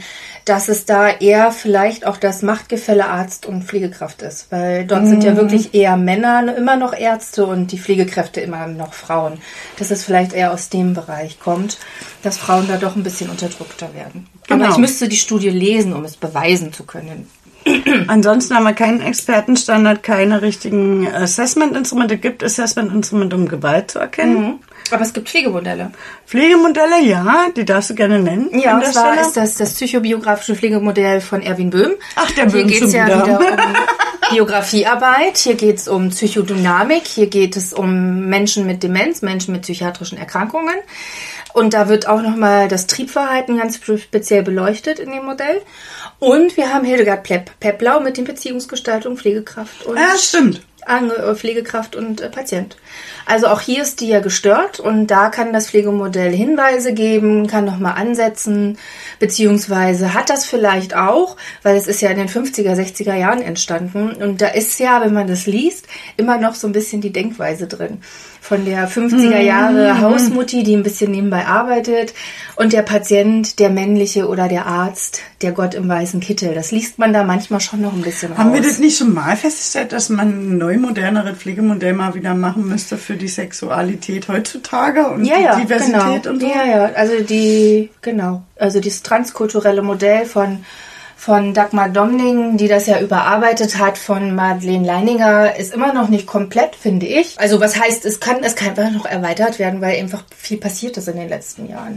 dass es da eher vielleicht auch das Machtgefälle Arzt und Pflegekraft ist. Weil dort mhm. sind ja wirklich eher Männer immer noch Ärzte und die Pflegekräfte immer noch Frauen. Dass es vielleicht eher aus dem Bereich kommt, dass Frauen da doch ein bisschen unterdrückter werden. Genau. Aber ich müsste die Studie lesen, um es beweisen zu können. Ansonsten haben wir keinen Expertenstandard, keine richtigen Assessment-Instrumente. Gibt Assessment-Instrumente, um Gewalt zu erkennen. Mhm. Aber es gibt Pflegemodelle. Pflegemodelle, ja, die darfst du gerne nennen. Ja, und zwar ist das das psychobiografische Pflegemodell von Erwin Böhm. Ach, der Böhm. Hier geht es ja wieder um Biografiearbeit, hier geht es um Psychodynamik, hier geht es um Menschen mit Demenz, Menschen mit psychiatrischen Erkrankungen. Und da wird auch nochmal das Triebverhalten ganz speziell beleuchtet in dem Modell. Und wir haben Hildegard Peplau mit den Beziehungsgestaltung, Pflegekraft und ja, stimmt. Pflegekraft und äh, Patient. Also auch hier ist die ja gestört und da kann das Pflegemodell Hinweise geben, kann nochmal ansetzen, beziehungsweise hat das vielleicht auch, weil es ist ja in den fünfziger, sechziger Jahren entstanden und da ist ja, wenn man das liest, immer noch so ein bisschen die Denkweise drin. Von der fünfziger Jahre Hausmutti, die ein bisschen nebenbei arbeitet und der Patient, der männliche oder der Arzt, der Gott im weißen Kittel. Das liest man da manchmal schon noch ein bisschen raus. Haben wir das nicht schon mal festgestellt, dass man ein neu moderneres Pflegemodell mal wieder machen müsste für die Sexualität heutzutage und ja, ja, die Diversität genau. und so? Ja, ja, also die, genau, also dieses transkulturelle Modell von von Dagmar Domning, die das ja überarbeitet hat, von Madeleine Leininger, ist immer noch nicht komplett, finde ich. Also was heißt, es kann, es kann einfach noch erweitert werden, weil einfach viel passiert ist in den letzten Jahren.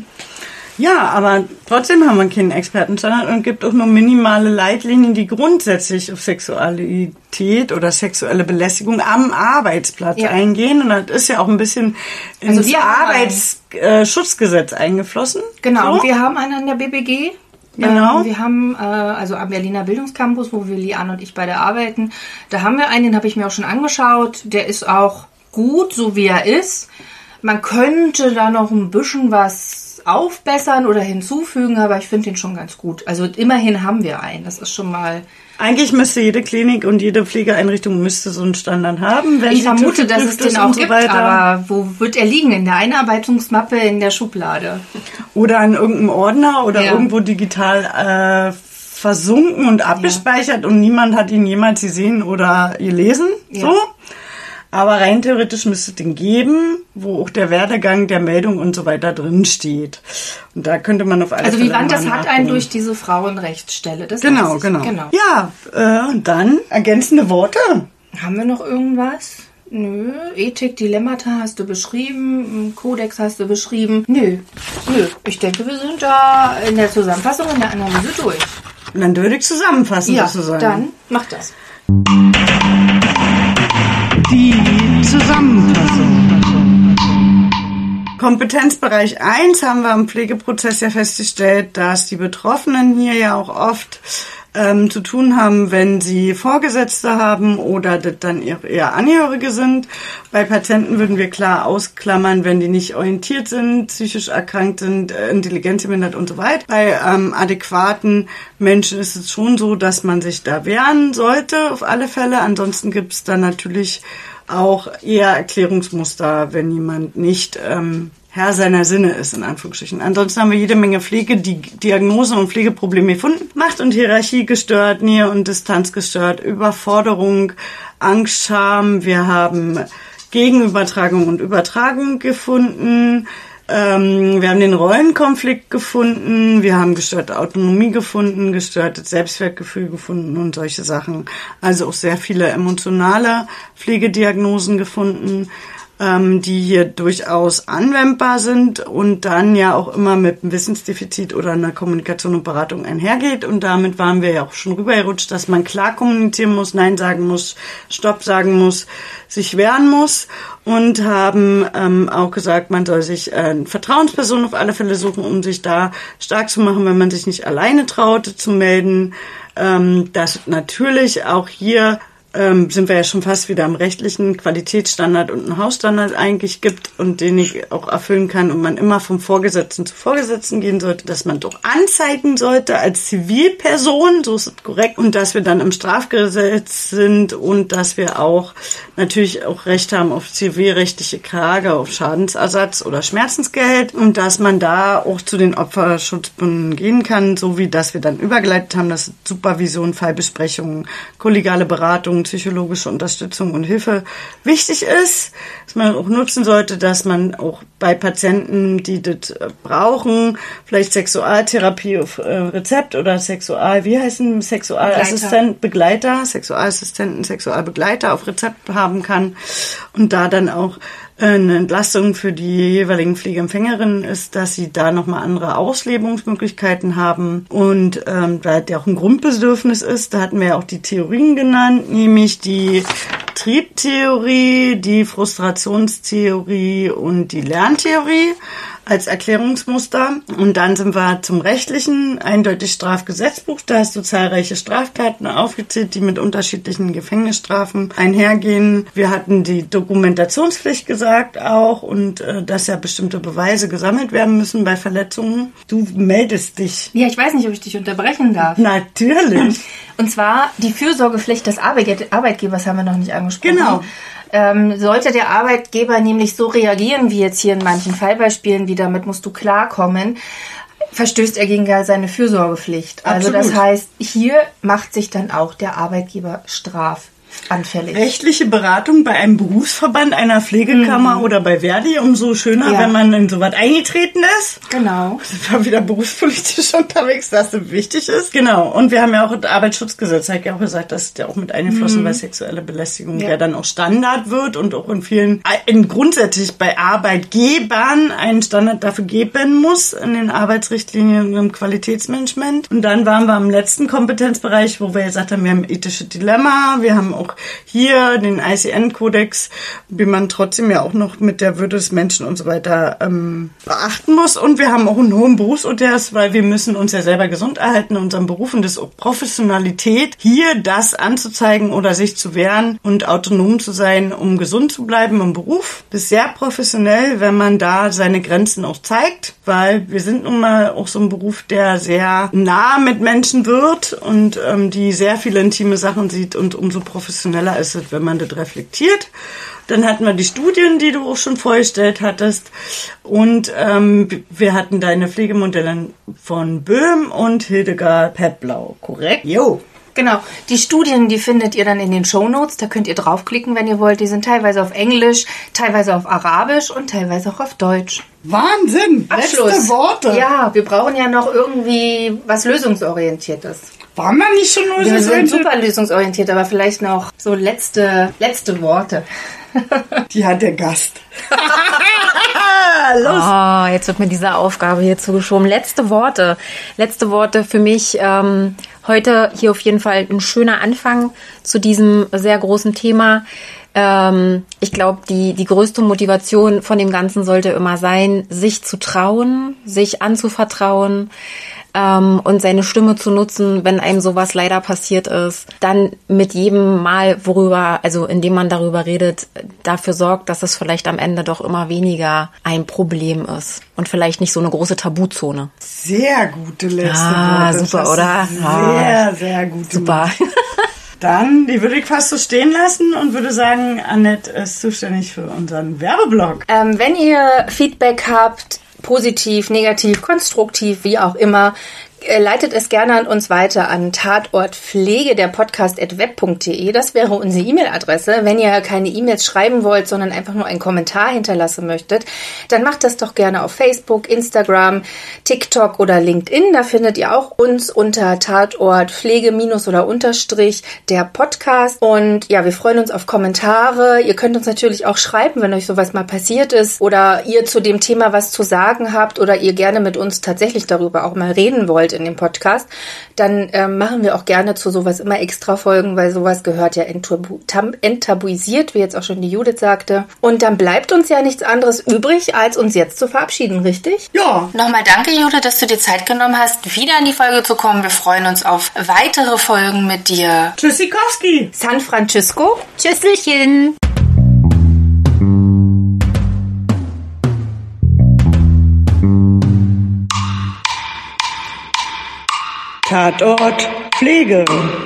Ja, aber trotzdem haben wir keinen Expertenstandard und gibt auch nur minimale Leitlinien, die grundsätzlich auf Sexualität oder sexuelle Belästigung am Arbeitsplatz ja. eingehen. Und das ist ja auch ein bisschen ins also Arbeitsschutzgesetz eingeflossen. Genau, so. Und wir haben einen an der B B G. Genau. Ähm, wir haben äh, also am Berliner Bildungscampus, wo wir Liane und ich beide arbeiten, da haben wir einen, den habe ich mir auch schon angeschaut. Der ist auch gut, so wie er ist. Man könnte da noch ein bisschen was aufbessern oder hinzufügen, aber ich finde den schon ganz gut. Also immerhin haben wir einen. Das ist schon mal... Eigentlich müsste jede Klinik und jede Pflegeeinrichtung müsste so einen Standard haben. Wenn ich vermute, dass es den auch gibt, weiter. Aber wo wird er liegen? In der Einarbeitungsmappe in der Schublade? Oder in irgendeinem Ordner oder ja. irgendwo digital äh, versunken und abgespeichert ja. und niemand hat ihn jemals gesehen oder gelesen. Ja. So. Aber rein theoretisch müsste es den geben, wo auch der Werdegang der Meldung und so weiter drin steht. Und da könnte man auf alle Also Fälle wie Wand, das nachgucken. Hat einen durch diese Frauenrechtsstelle. Das genau, genau, genau. Ja, äh, und dann ergänzende Worte. Haben wir noch irgendwas? Nö. Ethik, Dilemmata hast du beschrieben, Kodex hast du beschrieben. Nö, nö. Ich denke, wir sind da in der Zusammenfassung, in der Analyse durch. Und dann würde ich zusammenfassen, ja, sozusagen. Dann mach das. Die Zusammenfassung. Kompetenzbereich eins haben wir im Pflegeprozess ja festgestellt, dass die Betroffenen hier ja auch oft ähm, zu tun haben, wenn sie Vorgesetzte haben oder das dann eher Angehörige sind. Bei Patienten würden wir klar ausklammern, wenn die nicht orientiert sind, psychisch erkrankt sind, äh, intelligenzbehindert und so weiter. Bei ähm, adäquaten Menschen ist es schon so, dass man sich da wehren sollte, auf alle Fälle. Ansonsten gibt es da natürlich auch eher Erklärungsmuster, wenn jemand nicht ähm, Herr seiner Sinne ist, in Anführungsstrichen. Ansonsten haben wir jede Menge Pflege, die Diagnosen und Pflegeprobleme gefunden. Macht und Hierarchie gestört, Nähe und Distanz gestört, Überforderung, Angst, Scham. Wir haben Gegenübertragung und Übertragung gefunden. Ähm, wir haben den Rollenkonflikt gefunden. Wir haben gestörte Autonomie gefunden, gestörtes Selbstwertgefühl gefunden und solche Sachen. Also auch sehr viele emotionale Pflegediagnosen gefunden, ähm, die hier durchaus anwendbar sind und dann ja auch immer mit einem Wissensdefizit oder einer Kommunikation und Beratung einhergeht. Und damit waren wir ja auch schon rübergerutscht, dass man klar kommunizieren muss, Nein sagen muss, Stopp sagen muss, sich wehren muss und haben ähm, auch gesagt, man soll sich äh, eine Vertrauensperson auf alle Fälle suchen, um sich da stark zu machen, wenn man sich nicht alleine traute zu melden. Ähm, dass natürlich auch hier ähm, sind wir ja schon fast wieder am rechtlichen Qualitätsstandard und einen Hausstandard eigentlich gibt und den ich auch erfüllen kann und man immer vom Vorgesetzten zu Vorgesetzten gehen sollte, dass man doch anzeigen sollte als Zivilperson, so ist es korrekt, und dass wir dann im Strafgesetz sind und dass wir auch natürlich auch Recht haben auf zivilrechtliche Klage, auf Schadensersatz oder Schmerzensgeld und dass man da auch zu den Opferschutzbünden gehen kann, so wie dass wir dann übergeleitet haben, dass Supervision, Fallbesprechungen, kollegiale Beratung, psychologische Unterstützung und Hilfe wichtig ist, dass man auch nutzen sollte, dass man auch bei Patienten, die das brauchen, vielleicht Sexualtherapie auf äh, Rezept oder Sexual, wie heißen Sexualassistent, Begleiter, Sexualassistenten, Sexualbegleiter auf Rezept haben kann und da dann auch eine Entlastung für die jeweiligen Pflegeempfängerinnen ist, dass sie da nochmal andere Auslebungsmöglichkeiten haben und ähm, da ja auch ein Grundbedürfnis ist, da hatten wir ja auch die Theorien genannt, nämlich die Triebtheorie, die Frustrationstheorie und die Lerntheorie als Erklärungsmuster. Und dann sind wir zum Rechtlichen, eindeutig Strafgesetzbuch. Da hast du zahlreiche Straftaten aufgezählt, die mit unterschiedlichen Gefängnisstrafen einhergehen. Wir hatten die Dokumentationspflicht gesagt auch und äh, dass ja bestimmte Beweise gesammelt werden müssen bei Verletzungen. Du meldest dich. Ja, ich weiß nicht, ob ich dich unterbrechen darf. Natürlich. Und zwar die Fürsorgepflicht des Arbeitgebers haben wir noch nicht angesprochen. Genau. Ähm, sollte der Arbeitgeber nämlich so reagieren, wie jetzt hier in manchen Fallbeispielen, wie damit musst du klarkommen, verstößt er gegen seine Fürsorgepflicht. Also Absolut. das heißt, hier macht sich dann auch der Arbeitgeber strafanfällig. Rechtliche Beratung bei einem Berufsverband, einer Pflegekammer mhm. oder bei Verdi, umso schöner, ja. wenn man in so was eingetreten ist. Genau. Sind wir wieder berufspolitisch unterwegs, dass das wichtig ist. Genau. Und wir haben ja auch das Arbeitsschutzgesetz, habe ich auch gesagt, das ist ja auch mit eingeflossen mhm. bei sexueller Belästigung, ja. der dann auch Standard wird und auch in vielen, in grundsätzlich bei Arbeitgebern einen Standard dafür geben muss in den Arbeitsrichtlinien und im Qualitätsmanagement. Und dann waren wir im letzten Kompetenzbereich, wo wir gesagt haben, wir haben ethische Dilemma, wir haben auch hier den I C N-Kodex, wie man trotzdem ja auch noch mit der Würde des Menschen und so weiter ähm, beachten muss. Und wir haben auch einen hohen Berufsunterricht, weil wir müssen uns ja selber gesund erhalten in unserem Beruf. Und das ist auch Professionalität, hier das anzuzeigen oder sich zu wehren und autonom zu sein, um gesund zu bleiben im Beruf. Das ist sehr professionell, wenn man da seine Grenzen auch zeigt, weil wir sind nun mal auch so ein Beruf, der sehr nah mit Menschen wird und ähm, die sehr viele intime Sachen sieht und umso professioneller ist es, wenn man das reflektiert. Dann hatten wir die Studien, die du auch schon vorgestellt hattest. Und ähm, wir hatten deine Pflegemodelle von Böhm und Hildegard Pepplau, korrekt? Jo. Genau. Die Studien, die findet ihr dann in den Shownotes. Da könnt ihr draufklicken, wenn ihr wollt. Die sind teilweise auf Englisch, teilweise auf Arabisch und teilweise auch auf Deutsch. Wahnsinn! Abschluss. Letzte Worte. Ja, wir brauchen ja noch irgendwie was Lösungsorientiertes. Waren wir nicht schon lösungsorientiert? Wir sind super lösungsorientiert, aber vielleicht noch so letzte, letzte Worte. Die hat der Gast. Los. Oh, jetzt wird mir diese Aufgabe hier zugeschoben. Letzte Worte. Letzte Worte für mich. Ähm, heute hier auf jeden Fall ein schöner Anfang zu diesem sehr großen Thema. Ähm, ich glaube, die, die größte Motivation von dem Ganzen sollte immer sein, sich zu trauen, sich anzuvertrauen, ähm, und seine Stimme zu nutzen, wenn einem sowas leider passiert ist. Dann mit jedem Mal, worüber, also indem man darüber redet, dafür sorgt, dass es vielleicht am Ende doch immer weniger ein Problem ist und vielleicht nicht so eine große Tabuzone. Sehr gute letzte ah, Worte. Super, oder? Sehr, ah, sehr gut. Super. Dann, die würde ich fast so stehen lassen und würde sagen, Annette ist zuständig für unseren Werbeblock. Ähm, wenn ihr Feedback habt, positiv, negativ, konstruktiv, wie auch immer, leitet es gerne an uns weiter an tatortpflege, der Podcast at web punkt de. Das wäre unsere E-Mail-Adresse. Wenn ihr keine E-Mails schreiben wollt, sondern einfach nur einen Kommentar hinterlassen möchtet, dann macht das doch gerne auf Facebook, Instagram, TikTok oder LinkedIn. Da findet ihr auch uns unter Tatortpflege minus oder unterstrich der Podcast. Und ja, wir freuen uns auf Kommentare. Ihr könnt uns natürlich auch schreiben, wenn euch sowas mal passiert ist oder ihr zu dem Thema was zu sagen habt oder ihr gerne mit uns tatsächlich darüber auch mal reden wollt. wollt in dem Podcast, dann ähm, machen wir auch gerne zu sowas immer extra Folgen, weil sowas gehört ja enttabu- tam- enttabuisiert, wie jetzt auch schon die Judith sagte. Und dann bleibt uns ja nichts anderes übrig, als uns jetzt zu verabschieden, richtig? Ja. Nochmal danke, Judith, dass du dir Zeit genommen hast, wieder in die Folge zu kommen. Wir freuen uns auf weitere Folgen mit dir. Tschüssikowski. San Francisco. Tschüsselchen. Tatort Pflege.